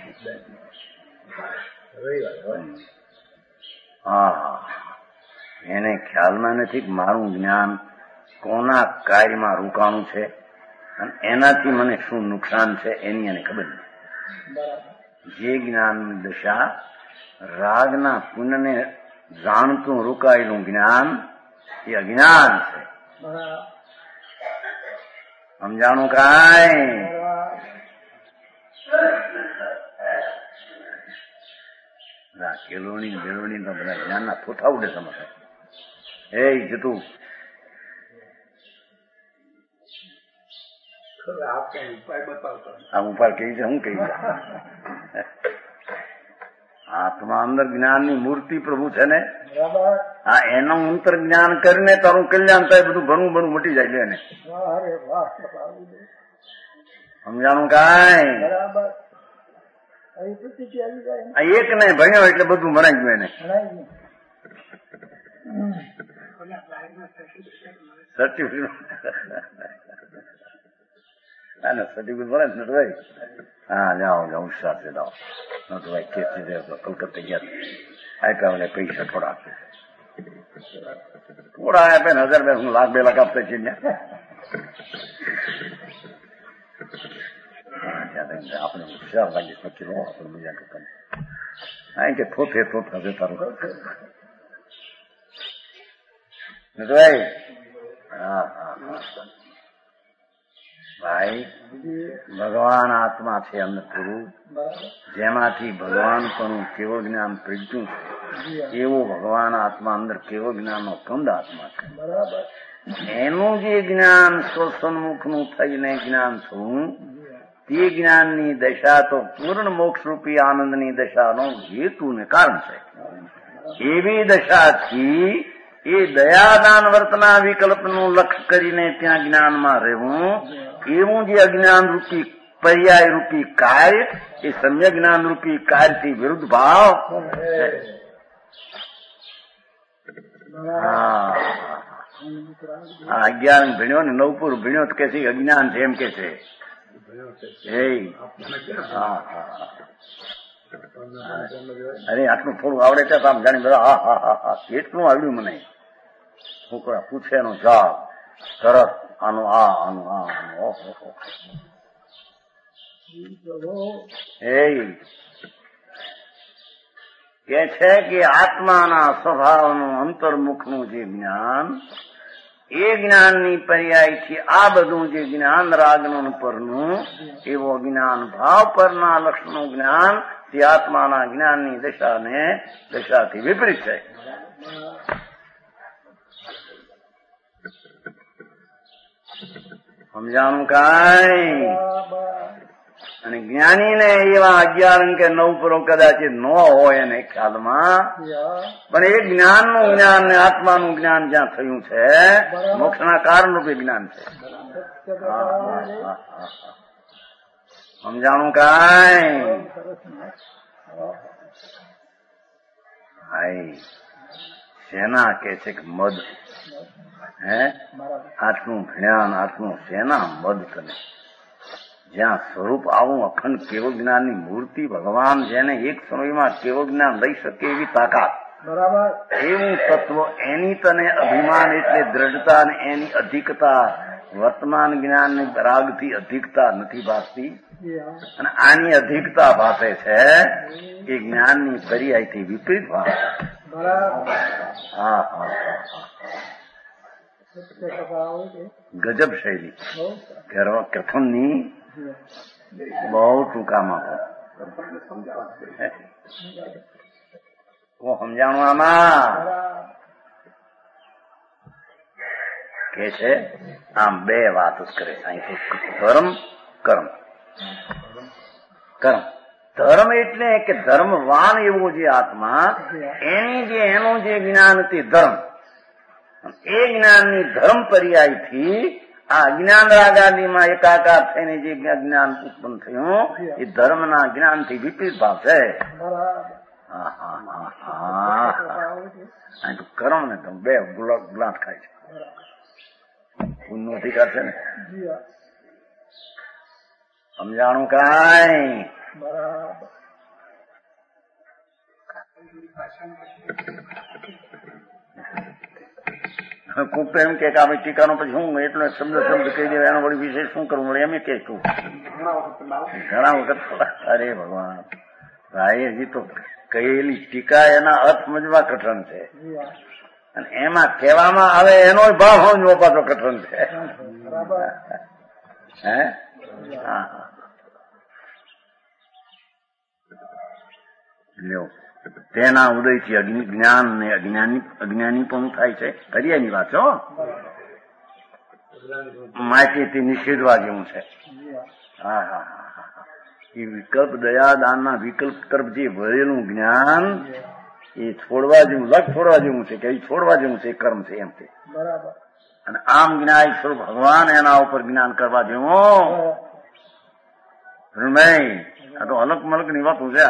Speaker 2: હા એને ખ્યાલમાં નથી કે મારું જ્ઞાન કોના કાર્યમાં રોકાણું છે અને એનાથી મને શું નુકસાન છે એની એને ખબર નથી. જે જ્ઞાનની દશા રાગના પુણ્યને જાણતું રોકાયેલું જ્ઞાન એ અજ્ઞાન છે. સમજાણું કાંઈ? કેળવણી બેળવણી તો બધા જ્ઞાનના થોથા ઉડે તમારે. એ જતું આ ઉપાય કેવી છે? હું કેવી છે? આત્મા અંદર જ્ઞાનની મૂર્તિ પ્રભુ છે ને, હા એનું અંતર જ્ઞાન કરીને તારું કલ્યાણ થાય. બધું ભણવું ભણવું મટી જાય લે ને. સમજાણું કાંઈ? એક ને ભણ્યો એટલે બધું ભણાઈ ગયું એને. સર્ટિફિકેટ સર્ટિફિકેટ મળે ને ભાઈ? હા જાઓ જાઓ હોશિયાર છે જાઓ. નતો ભાઈ કેસ કલકત્તા ગયા આપ્યા મને પૈસા થોડા થોડા આપ્યા ને હજાર બે હું લાખ બે લાખ આપતા છીએ ને. આપણે હોશિયાર લાગી નક્કી લો આપણે બીજા કરતા આ કે થોથે થોથ હશે તારું ભાઈ. હા હા ભાઈ ભગવાન આત્મા છે અંદર પૂરું, જેમાંથી ભગવાન પણ કેવો જ્ઞાન પ્રજ્ઞું છે એવો ભગવાન આત્મા અંદર કેવો જ્ઞાનનો કંદ આત્મા છે. એનું જે જ્ઞાન સ્વસન્મુખનું થઈને જ્ઞાન થવું તે જ્ઞાનની દશા તો પૂર્ણ મોક્ષરૂપી આનંદની દશાનો હેતુ ને કારણ છે. એવી દશાથી એ દયાદાન વર્તના વિકલ્પનું લક્ષ્ય કરીને ત્યાં જ્ઞાનમાં રહેવું, એવું જે અજ્ઞાન રૂપી પર્યાય રૂપી કાર્ય એ સમ્યક જ્ઞાન રૂપી કાર્યથી વિરુદ્ધ ભાવ. હા અગિયાર ભણ્યો ને નવપુર ભણ્યો તો કે છે અજ્ઞાન છે એમ કે છે. અરે આટલું થોડું આવડે છે આમ જાણી બધા હા હા હા હા એટલું આવડ્યું મને. છોકરા પૂછે એનો જવાબ તરત આનું આ આનું આ આનું ઓહો. એ કે છે કે આત્માના સ્વભાવનું અંતર્મુખનું જે જ્ઞાન એ જ્ઞાનની પર્યાયથી આ બધું જે જ્ઞાન રાગનું પરનું એવો જ્ઞાન ભાવ પરના લક્ષણનું જ્ઞાન તે આત્માના જ્ઞાનની દશાને દશાથી વિપરીત છે. સમજાણું કાંઈ? અને જ્ઞાનીને એવા અગિયાર કે નવ પરો કદાચ ન હોય એને ખ્યાલમાં, પણ એ જ્ઞાનનું જ્ઞાન ને આત્માનું જ્ઞાન જ્યાં થયું છે મોક્ષના કારણ રૂપે જ્ઞાન છે. સમજાણું કાંઈ? હાય સેના કે છે કે મદ હે આટલું જ્ઞાન આટલું સેના મદ તને જ્યાં સ્વરૂપ આવું અખંડ કેવો જ્ઞાનની મૂર્તિ ભગવાન જેને એક સમયમાં કેવો જ્ઞાન લઈ શકે એવી તાકાત બરાબર એવું તત્વ એની તને અભિમાન એટલે દ્રઢતા અને એની અધિકતા વર્તમાન જ્ઞાનની રાગથી અધિકતા નથી ભાસતી અને આની અધિકતા ભાસે છે એ જ્ઞાનની પર્યાયથી વિપરીત ભાષ. હા હા ગજબ શૈલી કથનની બહુ ટૂંકામાં હું સમજાણું આમાં કે છે આમ બે વાત જ કરે ધર્મ કર્મ. કર્મ ધર્મ એટલે કે ધર્મવાન એવો જે આત્મા એની જે એનું જે જ્ઞાન તે ધર્મ એ જ્ઞાનની ધર્મ પર્યાયથી આ જ્ઞાન રાગાદીમાં એકાકાર થઈને જે જ્ઞાન ઉત્પન્ન થયું એ ધર્મના જ્ઞાનથી વિપરીત ભાવ છે. હા હા હા હા કર્મ ને તમે બે ગુલાટ ખાય છે પુણ્ય નો અધિકાર છે ને. સમજાણું કાંઈ? કોક તો એમ કે આપણે ટીકાનો પછી હું એટલો શબ્દ શબ્દ કહી દેવા એનો વળી વિશેષ શું કરવું મળે એમ કે તું ઘણા વખત. અરે ભગવાન ભાઈ હજી તો કહેલી ટીકા એના અર્થ સમજવા કઠણ છે. અને એમાં કહેવામાં આવે એનો ભાવ સમજવો પાછો કઠણ છે. હે હા લ્યો તેના ઉદયથી જ્ઞાન ને અજ્ઞાની અજ્ઞાની પણ થાય છે. કરિયાની વાત છો, માહિતીથી નિષેધવા જેવું છે. હા હા હા હા એ વિકલ્પ દયાદાનના વિકલ્પ તરફ જે ભરેલું જ્ઞાન એ છોડવા જેવું, લગ છોડવા જેવું છે કે એ છોડવા જેવું છે, કર્મ છે એમ છે. અને આમ જ્ઞાન સ્વરૂપ ભગવાન એના ઉપર જ્ઞાન કરવા જેવું નહીં. આ તો અલગ મલક ની વાતો છે.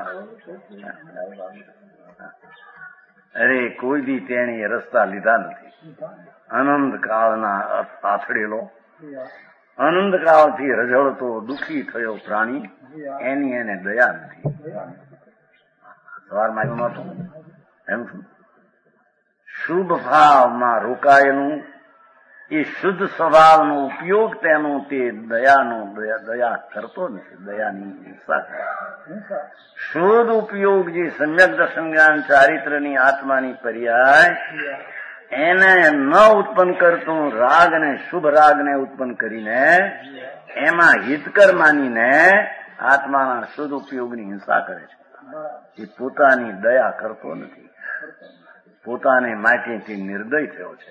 Speaker 2: અરે કોઈ દી તેણે રસ્તા લીધા નથી. આનંદ કાળના આથડેલો, આનંદ કાળથી રઝળતો દુઃખી થયો પ્રાણી, એની એને દયા નથી. સવારમાં આવ્યું નતું એમ છું. શુભ ભાવમાં રોકાયેલું એ શુદ્ધ સ્વભાવનો ઉપયોગ તેનો તે દયાનો દયા કરતો નથી, દયાની હિંસા કરે. શુદ્ધ ઉપયોગ જે સમ્યક દર્શન જ્ઞાન ચારિત્રની આત્માની પર્યાય એને ન ઉત્પન્ન કરતું રાગને, શુભ રાગને ઉત્પન્ન કરીને એમાં હિતકર માનીને આત્માના શુદ્ધ ઉપયોગની હિંસા કરે છે. એ પોતાની દયા કરતો નથી, પોતાને માટેથી નિર્દય થયો છે.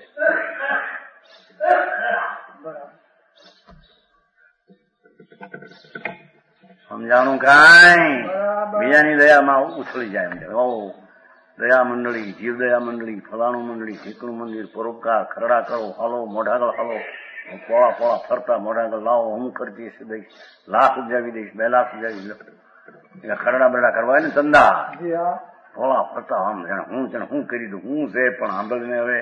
Speaker 2: સમજાણું કાંઈ બીજાની દયામાં ઉછળી જાય એમ. ઓ દયા મંડળી, જીવ દયા મંડળી, ફલાણું મંડળી, ઠીકણું મંદિર, પરોપકાર, ખરડા કરો, હાલો, મોઢાગળ હાલો, પોળા પોળા ફરતા મોઢાગળ લાવો, હું ખર્ચી દઈશ, લાખ ઉજાવી દઈશ, બે લાખ ઉજાવી દઈશ. ખરડા બરડા કરવા ને ધંધા પોળા ફરતા આમ જાણે હું જાણે હું કરી દઉં, હું છે પણ સાંભળને હવે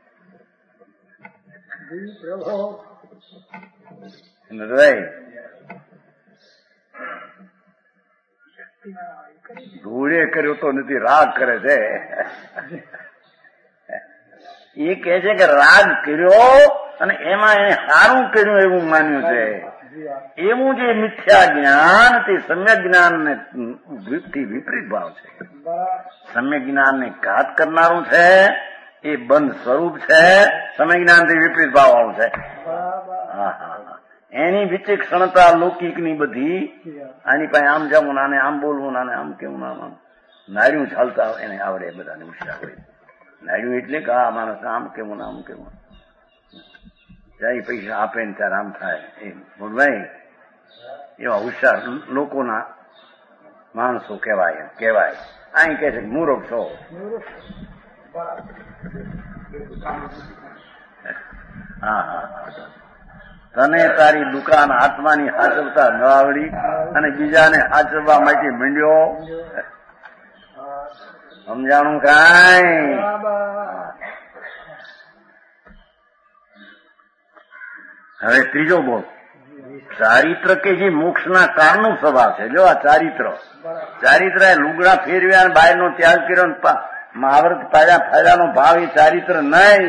Speaker 2: ધૂળે કર્યો તો નથી, રાગ કરે છે. એ કે છે કે રાગ કર્યો અને એમાં એને સારું કર્યું એવું માન્યું છે. એવું જે મિથ્યા જ્ઞાન તે સમ્યક જ્ઞાન ને થી વિપરીત ભાવ છે. સમ્યક જ્ઞાન ને ઘાત કરનારું છે, એ બંધ સ્વરૂપ છે. સમ્યક જ્ઞાન થી વિપરીત ભાવ વાળું છે. હા હા એની વિચક્ષણતા લૌકિકની બધી, આની પાસે આમ જવું, આને આમ બોલવું, આને આમ કેવું, આમ નાર્યું ચાલતા એને આવડે, બધાને હોશિયાર હોય. નાર્યું એટલે કે આ માણસ આમ કેવું ને આમ કેવું, જાય પૈસા આપે ને ત્યારે આમ થાય. એ બોલવાય એવા હોશિયાર લોકોના માણસો કહેવાય કહેવાય અહીં કહે છે મૂર્ખ છો. હા હા તને તારી દુકાન આત્માની હાચવતા ન આવડી અને બીજાને હાચવવા માટે માંડ્યો. સમજાણું કાંઈ? હવે ત્રીજો બોલ. ચારિત્ર કે જે મોક્ષના કારણનું સ્વભાવ છે. જો આ ચારિત્ર ચારિત્ર એ લુગડા ફેરવ્યા અને બહારનો ત્યાગ કર્યો, મહાવ્રત પાડ્યા ફાયદાનો ભાવ એ ચારિત્ર નહીં.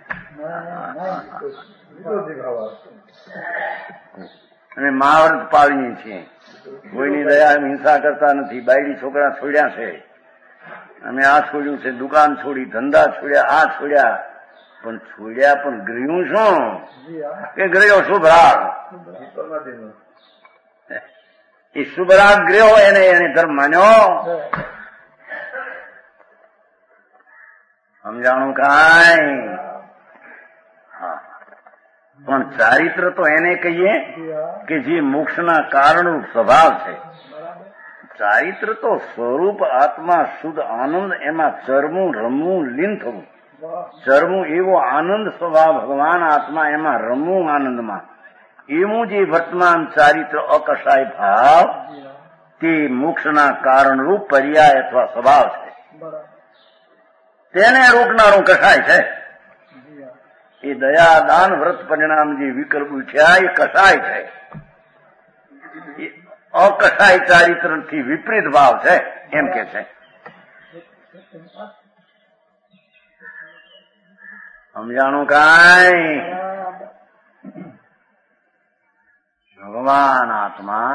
Speaker 2: અમે મહાવ્રત પાડીએ છીએ, કોઈની દયા હિંસા કરતા નથી, બાયડી છોકરા છોડ્યા છે, અમે આ છોડ્યું છે, દુકાન છોડી, ધંધા છોડ્યા, આ છોડ્યા, પણ છોડ્યા પણ ગૃહ્યું શું કે ગૃહ્યો શુભ રાગ. એ શુભ રાગ ગૃહ્યો એને એને ધર્મ માન્યો. સમજાણું કાંઈ? હા પણ ચારિત્ર તો એને કહીએ કે જે મોક્ષના કારણનું સ્વભાવ છે. ચારિત્ર તો સ્વરૂપ આત્મા શુદ્ધ આનંદ, એમાં ચરમું રમવું લીન થવું. ચરમું એવો આનંદ સ્વભાવ ભગવાન આત્મા, એમાં રમવું આનંદમાં, એવું જે વર્તમાન ચારિત્ર અકશાય ભાવ તે મોક્ષના કારણરૂપ પર્યાય અથવા સ્વભાવ છે. તેને રોકનારું કશાય છે. એ દયા દાન વ્રત પરિણામ જે વિકલ્પ ઉઠ્યા એ કશાય છે. એ અકશાય ચારિત્ર થી વિપરીત ભાવ છે એમ કે છે. સમજાણું કાંઈ? ભગવાન આત્મા,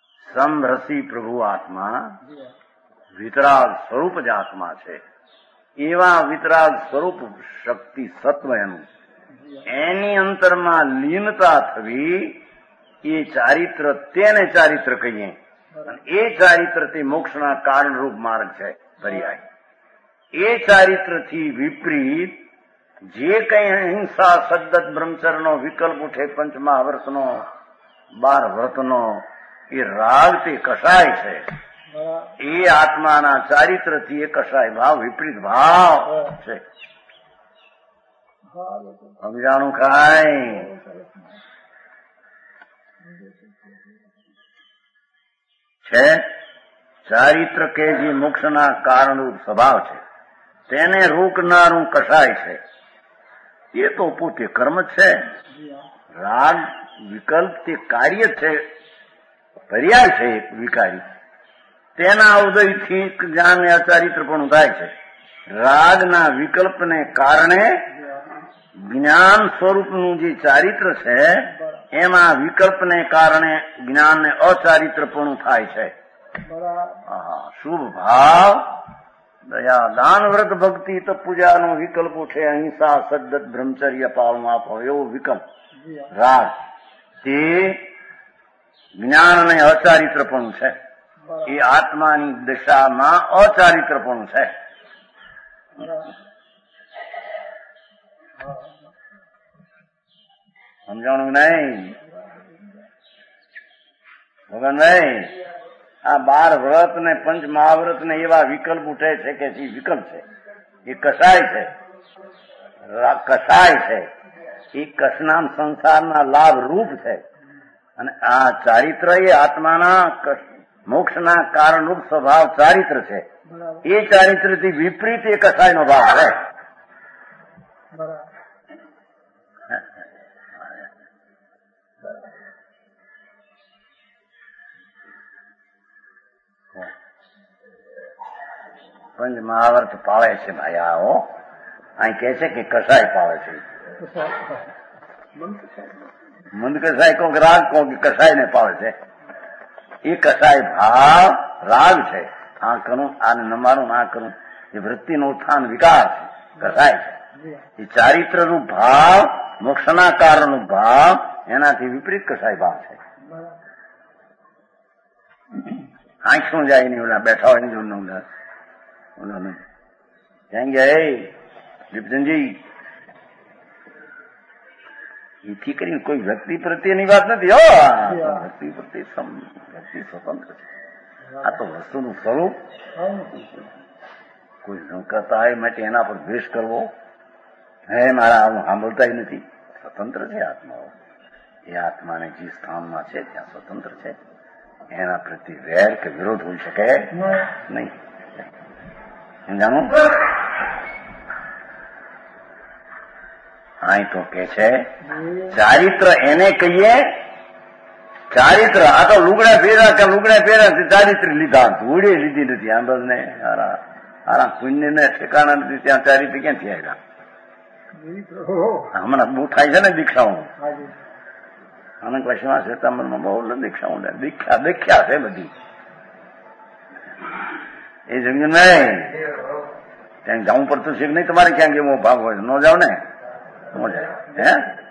Speaker 2: સમરસી પ્રભુ આત્મા, વિતરાગ સ્વરૂપ જ આત્મા છે. એવા વિતરાગ સ્વરૂપ શક્તિ સત્વ એનું એની અંતરમાં લીનતા થવી એ ચારિત્ર તેને ચારિત્ર કહીએ. એ ચારિત્રથી મોક્ષના કારણરૂપ માર્ગ છે પર્યાય. એ ચારિત્રથી વિપરીત જે કઈ અહિંસા સદ્દત બ્રહ્મચર્યનો વિકલ્પ ઉઠે પંચમહાવ્રતનો બાર વ્રતનો એ રાગ તે કસાય છે. એ આત્માના ચારિત્રથી એ કસાય ભાવ વિપરીત ભાવ છે. સમજાણું ખાય છે. ચારિત્ર કે જે મોક્ષના કારણરૂપ સ્વભાવ છે તેને રોકનારું કસાય છે. એ તો પોતે કર્મ છે. રાગ વિકલ્પ તે કાર્ય છે, પર્યાય છે એક વિકારી. તેના ઉદયથી જ્ઞાન અચારિત્રપણું થાય છે. રાગના વિકલ્પને કારણે જ્ઞાન સ્વરૂપનું જે ચારિત્ર છે એમાં વિકલ્પને કારણે જ્ઞાનને અચારિત્રપણું થાય છે. શુભ ભાવ દયા દાન વ્રત ભક્તિ તો પૂજાનો વિકલ્પ ઉઠે અહિંસા સદ્દત બ્રહ્મચર્ય પાલન આપો એવો વિકલ્પ રાગ તે જ્ઞાન અને અચારિત્રપણું છે. એ આત્માની દશામાં અચારિત્રપણું છે. સમજાણું નહીં ભગવાનભાઈ? આ બાર વ્રત ને પંચ મહાવ્રત ને એવા વિકલ્પ ઉઠે છે કે જે વિકલ્પ છે એ કસાય છે, કસાય છે. એ કસનામ સંસારના લાભ રૂપ છે. અને આ ચારિત્ર એ આત્માના મોક્ષના કારણરૂપ સ્વભાવ ચારિત્ર છે. એ ચારિત્રથી વિપરીત એ કસાયનો ભાવ છે. પંચ મહાવ્રત પાળે છે ભાઈ. આવો અહીં કે છે કે કસાય પાળે છે. મંદ કસાય કો રાગ કો કસાય ને પાળે છે. એ કસાય ભાવ રાગ છે. આ કરું આને નમારું આ કરું એ વૃત્તિનો ઉત્થાન વિકાર છે, કસાય છે. એ ચારિત્ર રૂપ ભાવ મોક્ષના કારણનો ભાવ એનાથી વિપરીત કસાય ભાવ છે. આંખ શું જાય નહીં ઓલા બેઠા હોય નહીં ઓલા જાएंगे વિપજનજી એથી કરીને કોઈ વ્યક્તિ પ્રત્યેની વાત નથી. હો વ્યક્તિ પ્રત્યે વ્યક્તિ સ્વતંત્ર છે. આ તો વસ્તુનું સ્વરૂપ. કોઈ સંકરતા હોય માટે એના પર દ્વેષ કરવો હે મારા આવું સાંભળતા નથી. સ્વતંત્ર છે આત્માઓ. એ આત્માને જે સ્થાનમાં છે ત્યાં સ્વતંત્ર છે. એના પ્રત્યે વેર કે વિરોધ હોઈ શકે નહીં. સમજાણું? અહીં તો કે છે ચારિત્ર એને કહીએ. ચારિત્ર આ તો લુગડા પહેર્યા કે લુગડા પહેર્યા ચારિત્ર લીધા, ધૂળી લીધી નથી. આમ બસ ને આરા પુણ્ય ને ઠેકાણા નથી. ત્યાં ચારિત્ર ક્યાંથી આવ્યા? હમણાં બહુ થાય છે ને દીક્ષાઓ. આનંદ કૃષ્ણ શ્વેતાંબરમાં બહુ દીક્ષાઓ દીક્ષા દીક્ષા છે બધી. એ જમીન નહીં ત્યાં જવું પડતું છે કે નહીં તમારે? ક્યાંક એવો ભાગ હોય ન જાવ ને ન જાય. હે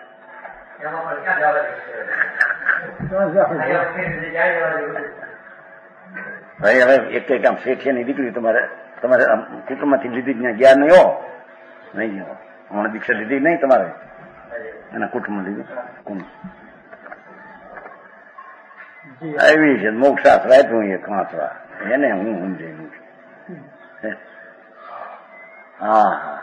Speaker 2: ભાઈ હવે એક એક આમ શેઠિયાની દીકરી તમારે તમારે કુટુંબમાંથી લીધી ત્યાં ગયા નહીં હો? નહીં ગયો હમણાં દીક્ષા લીધી નહીં તમારે? એના કુટુંબ લીધી એવી છે. મોક્ષાસ્ત્ર આપ્યું એ ખાંચવા એને હું સમજેલું છું. હા હા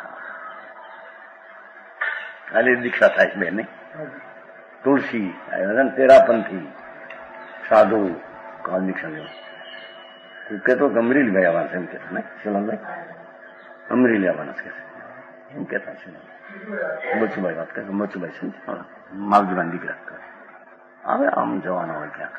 Speaker 2: ખાલી દીક્ષા થાય છે બે નહીં? તુલસી તેરાપંથી સાધુ કાલ દીક્ષા લેવું કે તો અમરેલી ભાઈ આવવાના છે એમ કેતા ને શિવલાલભાઈ? અમરેલી આવવાના છે એમ કેતા છે. બચુભાઈ વાત કરે બચુભાઈ છે માવજીભાઈ દીકરા હવે આમ જવાના હોય ક્યાંક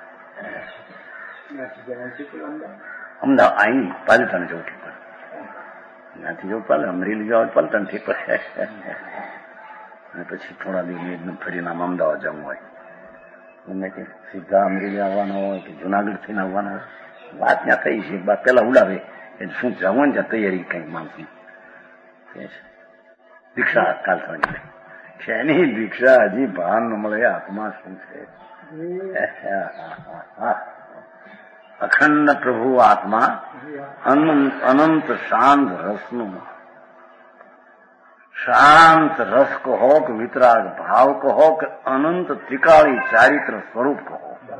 Speaker 2: અમદાવાદ અહીં પાલિતાણા જવું ઠીક પડે. ત્યાંથી જવું પાલે અમરેલી જવા પાલિતાણા ઠીક પડે. અને પછી થોડા દિવસ એકદમ ફરીને આમ અમદાવાદ જવું હોય ગમે કે સીધા અમરેલી આવવાના હોય કે જુનાગઢ થઈને આવવાના હોય વાત ત્યાં થઈ છે. બાદ પેલા ઉડાવે એટલે શું જવું ને ત્યાં તૈયારી કઈ માણસની દીક્ષા કાલ સમજી શેની દીક્ષા હજી ભાન ન મળે આત્મા શું છે અખંડ પ્રભુ આત્મા અનંત અનંત શાંત રસનું શાંત રસ કહો કે વિતરાગ ભાવ કહો કે અનંત ત્રિકાળી ચારિત્ર સ્વરૂપ કહો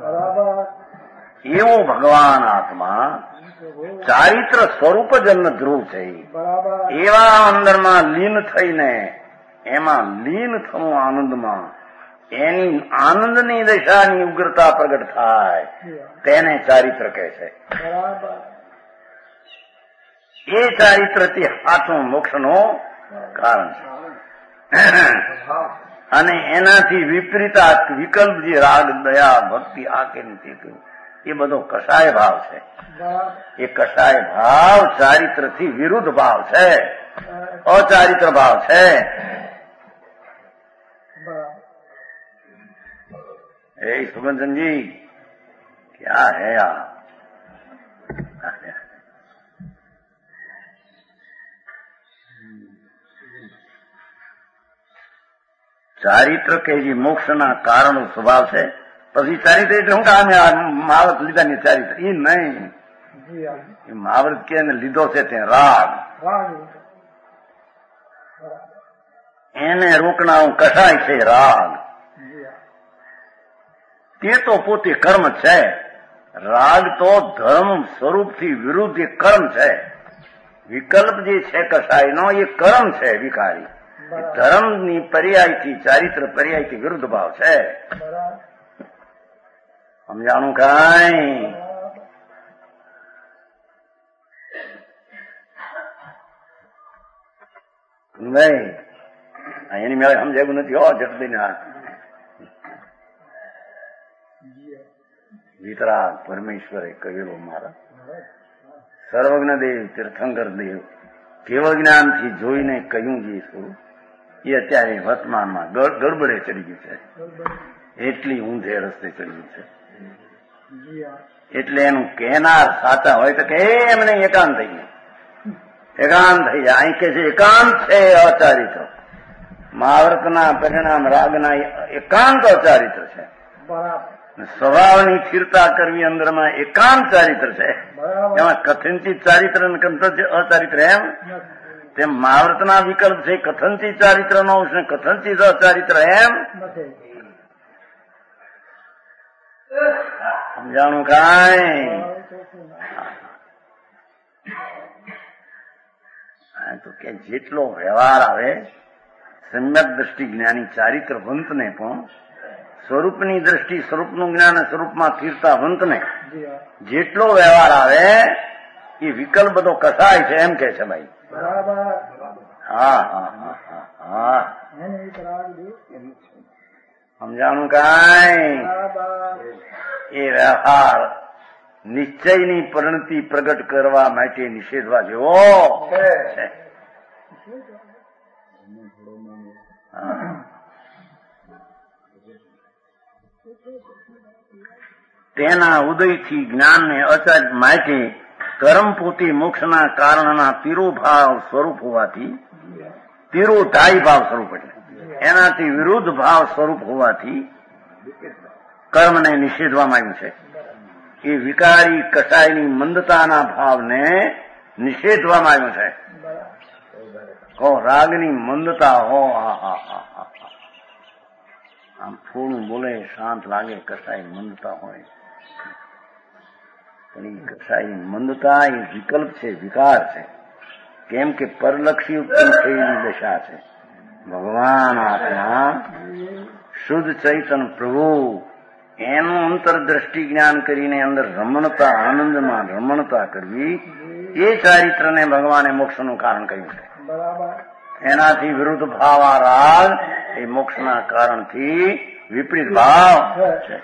Speaker 2: એવો ભગવાન આત્મા ચારિત્ર સ્વરૂપ જ અન્ન ધ્રુવ છે એવા અંદરમાં લીન થઈને એમાં લીન થવું આનંદમાં એની આનંદની દશાની ઉગ્રતા પ્રગટ થાય તેને ચારિત્ર કહે છે. એ ચારિત્રથી હાથો મોક્ષનો કારણ છે અને એનાથી વિપરીત વિકલ્પ જે રાગ દયા ભક્તિ આ કે નથી એ બધો કષાય ભાવ છે. એ કષાય ભાવ ચારિત્રથી વિરુદ્ધ ભાવ છે, અચારિત્ર ભાવ છે. એ સુગંધન जी क्या है आप? ચારિત્ર કે જે મોક્ષના કારણો સ્વભાવ છે. પછી ચારિત્ર એટલે હું કામ મહાવૃત લીધા ની ચારિત્ર એ નહીં, એ મહાવૃત કે લીધો છે તે રાગ, એને રોકનારું કસાય છે રાગ. તે તો પોતે કર્મ છે. રાગ તો ધર્મ સ્વરૂપથી વિરુદ્ધ એ કર્મ છે. વિકલ્પ જે છે કસાયનો એ કર્મ છે વિકારી. ધર્મની પર્યાયથી ચારિત્ર પર્યાયથી વિરુદ્ધ ભાવ છે. સમજાણું કાંઈ? નહીં એની મેળે સમજાયું નથી. હો જગદીને વિતરાગ પરમેશ્વરે કહેલો મારા સર્વજ્ઞ દેવ તીર્થંકર દેવ કેવ જ્ઞાનથી જોઈને કહ્યું જે સ્વરૂપ એ અત્યારે વર્તમાનમાં ગડબડે ચડી ગયું છે, એટલી ઊંધે રસ્તે ચડી ગયું છે. એટલે એનું કહેનાર સાચા હોય તો કે એમને એકાંત થઈ ગયું, એકાંત થઈ જાય. અહીં કે છે એકાંત છે અચારિત્ર. મહાવ્રતના પરિણામ રાગના એકાંત અચારિત્ર છે. સ્વભાવની સ્થિરતા કરવી અંદરમાં એકાંત ચારિત્ર છે. એમાં કથનચિત ચારિત્ર અને કથનચિત અચારિત્ર એમ તેમ મહાવ્રતના વિકલ્પ છે. કથનચિત ચારિત્ર નો કથનચિત અચારિત્ર એમ સમજાણું કાંઈ? તો કે જેટલો વ્યવહાર આવે સમ્યક દ્રષ્ટિ જ્ઞાની ચારિત્રવંતને પણ સ્વરૂપની દ્રષ્ટિ સ્વરૂપનું જ્ઞાન સ્વરૂપમાં સ્થિરતાવંતને જેટલો વ્યવહાર આવે એ વિકલ્પ બધો કસાય છે એમ કે છે ભાઈ. હા હા હા હા હા સમજાણું કાંઈ? એ વ્યવહાર નિશ્ચયની પરિણતિ પ્રગટ કરવા માટે નિષેધવા જેવો છે. તેના ઉદયથી જ્ઞાનને અચારિત માટે કર્મ પોતે મોક્ષના કારણના તિરોભાવ સ્વરૂપ હોવાથી, તિરોધાય ભાવ સ્વરૂપ એટલે એનાથી વિરુદ્ધ ભાવ સ્વરૂપ હોવાથી કર્મને નિષેધવામાં આવ્યું છે. એ વિકારી કસાયની મંદતાના ભાવને નિષેધવામાં આવ્યું છે. હો રાગની મંદતા હો હા હા હા હા આમ થોડું બોલે શાંત લાગે કસાય મંદતા હોય પણ એ કસાય મંદતા એ વિકલ્પ છે, વિકાર છે. કેમ કે પરલક્ષી ઉત્પન્ન થયેલી દશા છે. ભગવાન આત્મા શુદ્ધ ચૈતન પ્રભુ એનું અંતરદ્રષ્ટિ જ્ઞાન કરીને અંદર રમણતા આનંદમાં રમણતા કરવી એ ચારિત્રને ભગવાને મોક્ષનું કારણ કહ્યું છે. એનાથી વિરુદ્ધ ભાવ આ રાગ એ મોક્ષના કારણથી વિપરીત ભાવ છે.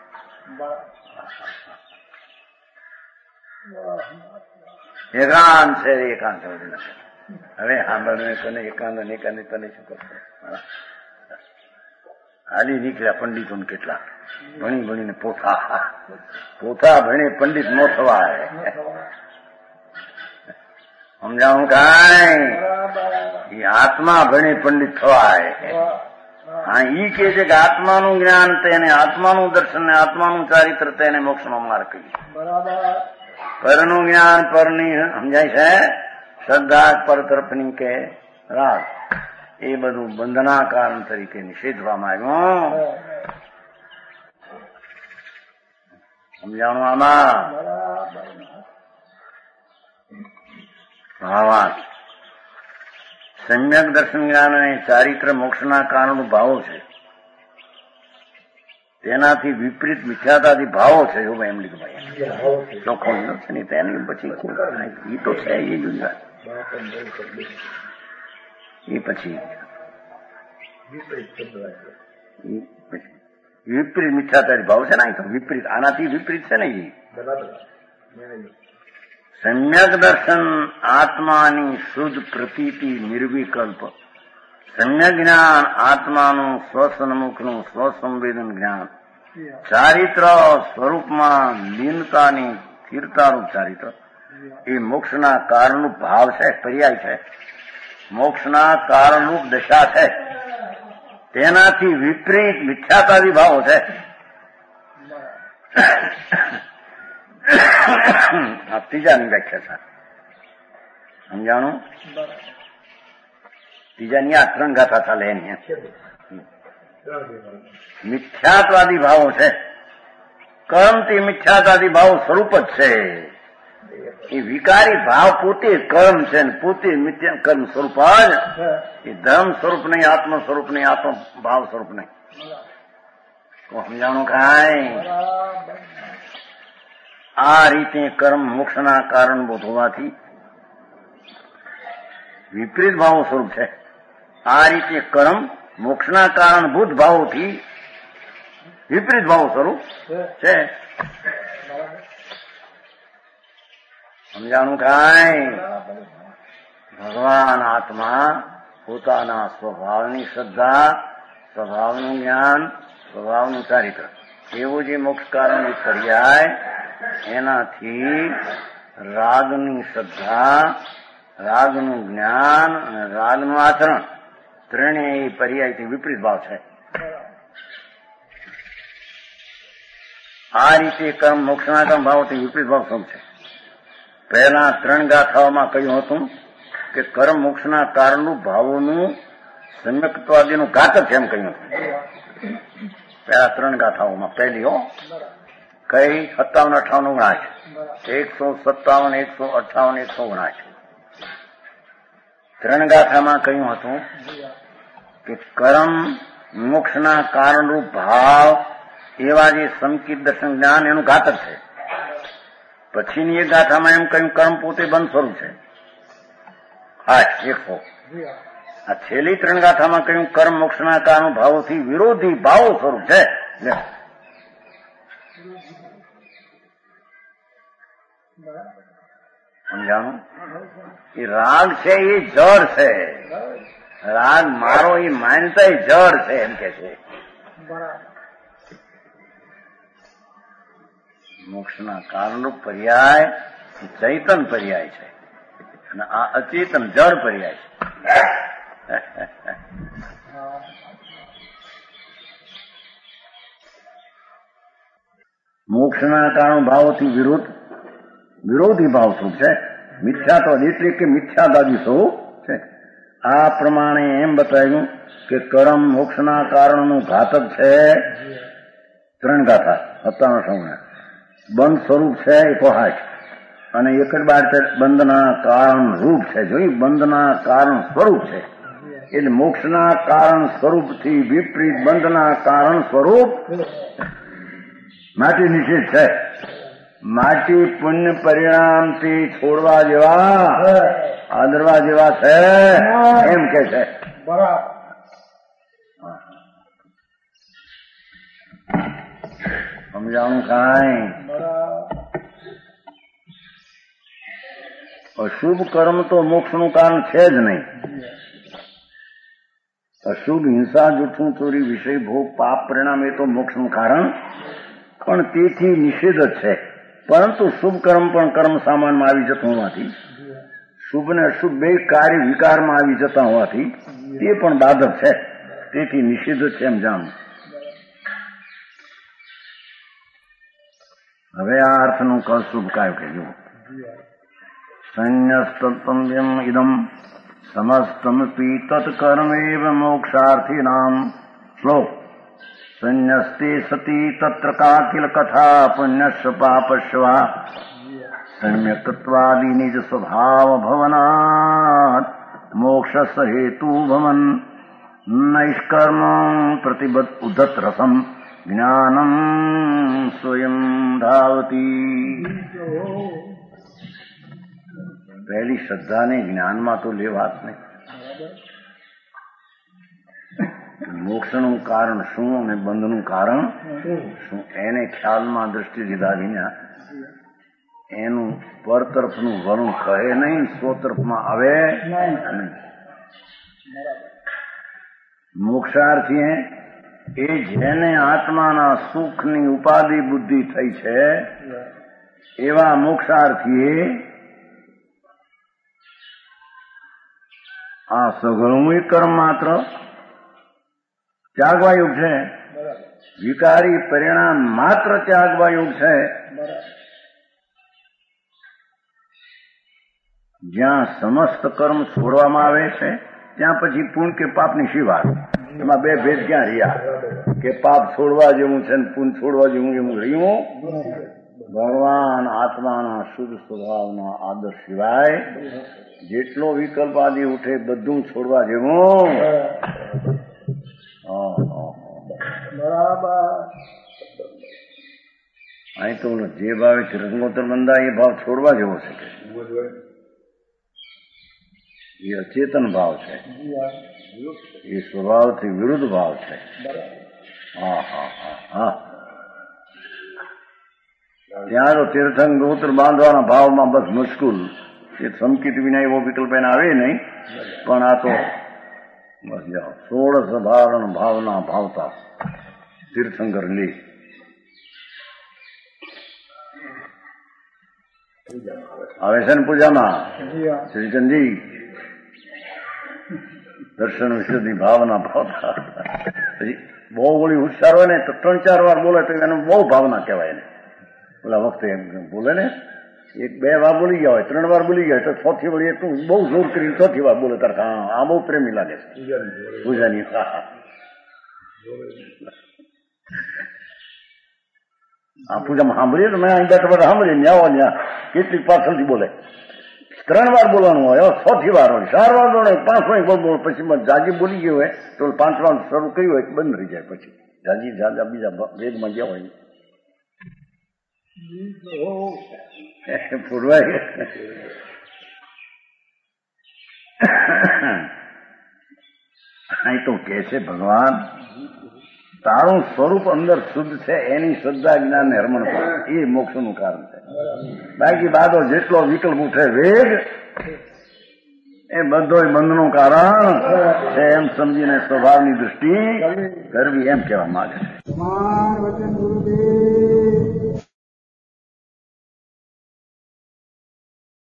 Speaker 2: એકાંત છે એકાંત. હવે સાંભળને તને એકાંત અને એકાંત તને શું કરશે? હાલી નીકળ્યા પંડિતો કેટલા ભણી ભણીને પોથા પોથા ભણે પંડિત નો થવાય. સમજાવું કાંઈ? એ આત્મા ભણે પંડિત થવાય. હા, ઈ કે છે કે આત્માનું જ્ઞાન તેને, આત્માનું દર્શન ને આત્માનું ચારિત્ર તેને મોક્ષનો માર્ગ કહીએ. પરનું જ્ઞાન પરની સમજાય છે, શ્રદ્ધા પર તરફની કે રાગ, એ બધું બંધના કારણ તરીકે નિષેધવામાં આવ્યું. સમજાણું આમાં? હા, વાત સમ્યક દર્શન જ્ઞાન અને ચારિત્ર મોક્ષના કારણનું ભાવો છે, તેનાથી વિપરીત મિથ્યાતાથી ભાવો છે. જો ભાઈ એમ લીધું ભાઈ ચોખ્ખું નથી ને તેની પછી એ તો છે, એ દુનિયા એ પછી વિપરીત મિથ્યાતાથી ભાવ છે ને, તો વિપરીત આનાથી વિપરીત છે ને. એ સમ્યક દર્શન આત્માની શુદ્ધ પ્રતીતિ નિર્વિકલ્પ, સમ્યક જ્ઞાન આત્માનું સ્વસન્મુખનું સ્વસંવેદન જ્ઞાન, ચારિત્ર સ્વરૂપમાં લીનતાની સ્થિરતારૂપ ચારિત્ર, એ મોક્ષના કારણરૂપ ભાવ છે, પર્યાય છે, મોક્ષના કારણરૂપ દશા છે. તેનાથી વિપરીત મિથ્યાતાદી ભાવો છે. આ ત્રીજાની વ્યાખ્યા છે. સમજાણું? ત્રીજાની આ ત્રણ ગાથા ચાલે એની. મિથ્યાત્વાદી ભાવો છે, કર્મથી મિથ્યાત્વાદી ભાવો સ્વરૂપ જ છે. એ વિકારી ભાવ પોતે કર્મ છે ને પોતે મિથ્યા કર્મ સ્વરૂપ જ. એ ધર્મ સ્વરૂપ નહીં, આત્મ સ્વરૂપ નહીં, આત્મ ભાવ સ્વરૂપ નહીં. તો સમજાણું કાંઈ? આ રીતે કર્મ મોક્ષના કારણભૂત હોવાથી વિપરીત ભાવો સ્વરૂપ છે. આ રીતે કર્મ મોક્ષના કારણભૂત ભાવોથી વિપરીત ભાવ સ્વરૂપ છે. સમજાણું કાંઈ? ભગવાન આત્મા પોતાના સ્વભાવની શ્રદ્ધા, સ્વભાવનું જ્ઞાન, સ્વભાવનું ચારિત્ર, એવું જે મોક્ષ કારણની પર્યાય, એનાથી રાગની શ્રદ્ધા, રાગનું જ્ઞાન અને રાગનું આચરણ ત્રણેય પર્યાયથી વિપરીત ભાવ છે. આ રીતે કર્મ મોક્ષના કર્મ ભાવથી વિપરીત ભાવ શું છે? પહેલા ત્રણ ગાથાઓમાં કહ્યું હતું કે કર્મ મોક્ષના કારણનું ભાવોનું સમ્યક્તવાદીનું ઘાતક છે એમ કહ્યું હતું. પહેલા ત્રણ ગાથાઓમાં પહેલી હો કઈ સત્તાવન અઠાવન ઓગણાશ, એકસો સત્તાવન એકસો અઠાવન એકસો ઓગણાશ. ત્રણ ગાથામાં કહ્યું હતું કે કર્મ મોક્ષના કારણરૂપ ભાવ એવા જે સંકિત દર્શન જ્ઞાન એનું ઘાતક છે. પછીની એક ગાથામાં એમ કહ્યું કર્મ પોતે બંધ સ્વરૂપ છે. હા, એકસો. આ છેલ્લી ત્રણ ગાથામાં કહ્યું કર્મ મોક્ષના કારણ ભાવોથી વિરોધી ભાવો સ્વરૂપ છે. સમજાણું? એ રાગ છે એ જળ છે. રાગ મારો એ માનતા જળ છે એમ કે છે. મોક્ષના કારણરૂપ પર્યાય ચૈતન પર્યાય છે અને આ અચેતન જળ પર્યાય છે. મોક્ષના કારણ ભાવોથી વિરોધ વિરોધી ભાવ સ્વરૂપ છે. મિથ્યાત્વ એટલે કે મિથ્યાદાદી સ્વરૂપ છે. આ પ્રમાણે એમ બતાવ્યું કે કર્મ મોક્ષના કારણનું ઘાતક છે. ત્રણ ગાથા સત્તાવન સમય બંધ સ્વરૂપ છે એ પહાય અને એક જ બાર બંધના કારણ રૂપ છે. જોઈ, બંધના કારણ સ્વરૂપ છે એટલે મોક્ષના કારણ સ્વરૂપથી વિપરીત બંધના કારણ સ્વરૂપ માટી નિષેધ છે. માટી પુણ્ય પરિણામથી છોડવા જેવા, આદરવા જેવા છે એમ કે છે. સમજાણું કાંઈ? અશુભ કર્મ તો મોક્ષનું કારણ છે જ નહીં. અશુભ હિંસા, જૂઠું, ચોરી, વિષય ભોગ, પાપ પરિણામ એ તો મોક્ષનું કારણ પણ તેથી નિષેધ જ છે. પરંતુ શુભ કર્મ પણ કર્મ સામાનમાં આવી જતું હોવાથી શુભ ને અશુભ બે કાર્ય વિકારમાં આવી જતા હોવાથી તે પણ બાધક છે, તેથી નિષિદ્ધ છે એમ જાણવું. હવે આ અર્થનું કશુભ કાય કે જુઓ. સંન્યસ્તવ્યમ ઇદમ સમસ્તમપી તત્કર્મેવ મોક્ષાર્થિનામ. શ્લોક. સંન્યસ્તે સતી તત્ર કા કિલ કથા પુણ્યસ્વ પાપસ્વા સમ્યક્ત્વાદિ નિજ સ્વભાવ ભવનાત મોક્ષ હેતુ ભવન નૈષ્કર્મ પ્રતિબદ્ધ ઉદત રસમ જ્ઞાનમ સ્વયં ધાવતી. પહેલી શ્રદ્ધાને જ્ઞાનમાં તો લે વાત નહીં. મોક્ષનું કારણ શું અને બંધનું કારણ શું એને ખ્યાલમાં દ્રષ્ટિ લીધા વિના એનું પર તરફનું વરુણ કહે નહીં, સ્વ તરફમાં આવે નહીં. મોક્ષાર્થી એ જેને આત્માના સુખની ઉપાધિ બુદ્ધિ થઈ છે એવા મોક્ષાર્થીએ આ સઘળું કર્મ માત્ર ત્યાગવાયુગ છે, વિકારી પરિણામ માત્ર ત્યાગવાયુગ છે. જ્યાં સમસ્ત કર્મ છોડવામાં આવે છે ત્યાં પછી પુણ્ય કે પાપની શિવાર. એમાં બે ભેદ ક્યાં રહ્યા કે પાપ છોડવા જેવું છે ને પુણ્ય છોડવા જેવું એવું રહ્યું. ભગવાન આત્માના શુદ્ધ સ્વભાવના આદર્શ સિવાય જેટલો વિકલ્પ આદિ ઉઠે બધું છોડવા જેવું. અહીં તો જે ભાવે તીર્થંકર બંધા એ ભાવ છોડવા જેવો છે કે એ અચેતન ભાવ છે, એ સ્વભાવથી વિરુદ્ધ ભાવ છે. હા હા હા હા ત્યાં તો તીર્થંગ ગોત્ર બાંધવાના ભાવમાં બસ મુશ્કેલ. એ સંકિત વિના એવો વિકલ્પ એને આવે નહીં. પણ આ તો બસ જાઓ સોળ સાધારણ ભાવના ભાવતા તીર્થંકર લે. આવે છે ને પૂજામાં શ્રીચંદજી દર્શન વિશુદ્ધિ ભાવના ભાવતા. પછી બહુ વળી હોશિયાર હોય ને તો ત્રણ ચાર વાર બોલે તો એને બહુ ભાવના કહેવાય ને. ઓલા વખતે એમ બોલે ને એક બે વાર બોલી ગયા હોય, ત્રણ વાર બોલી ગયા તો ચોથી વળી એટલું બહુ જોર કરીને ચોથી વાર બોલે તાર હા આ બહુ પ્રેમી લાગે છે પૂજાની. આ પૂજામાં સાંભળીએ તો મેં અહીં બેઠા બેઠા સાંભળીએ ને આવો ત્યાં કેટલીક પાછળથી બોલે. ત્રણ વાર બોલવાનું હોય, ચોથી વાર હોય, ચાર વાર બોલે, પાંચ વાર બોલ. પછી જાજી બોલી ગયો હોય તો પાંચ વાર શરૂ કર્યું હોય બંધ રહી જાય. પછી જાજી જાજા બીજા વેદમાં ગયા હોય પૂરવાય. અહીં તો કે છે ભગવાન તારું સ્વરૂપ અંદર શુદ્ધ છે એની શ્રદ્ધા જ્ઞાન ને હરમણ એ મોક્ષનું કારણ છે. બાકી બાદો જેટલો વિકલ્પ ઉઠે વેગ એ બધો બંધનું કારણ છે એમ સમજીને સ્વભાવની દૃષ્ટિ કરવી એમ કહેવા માંગે છે.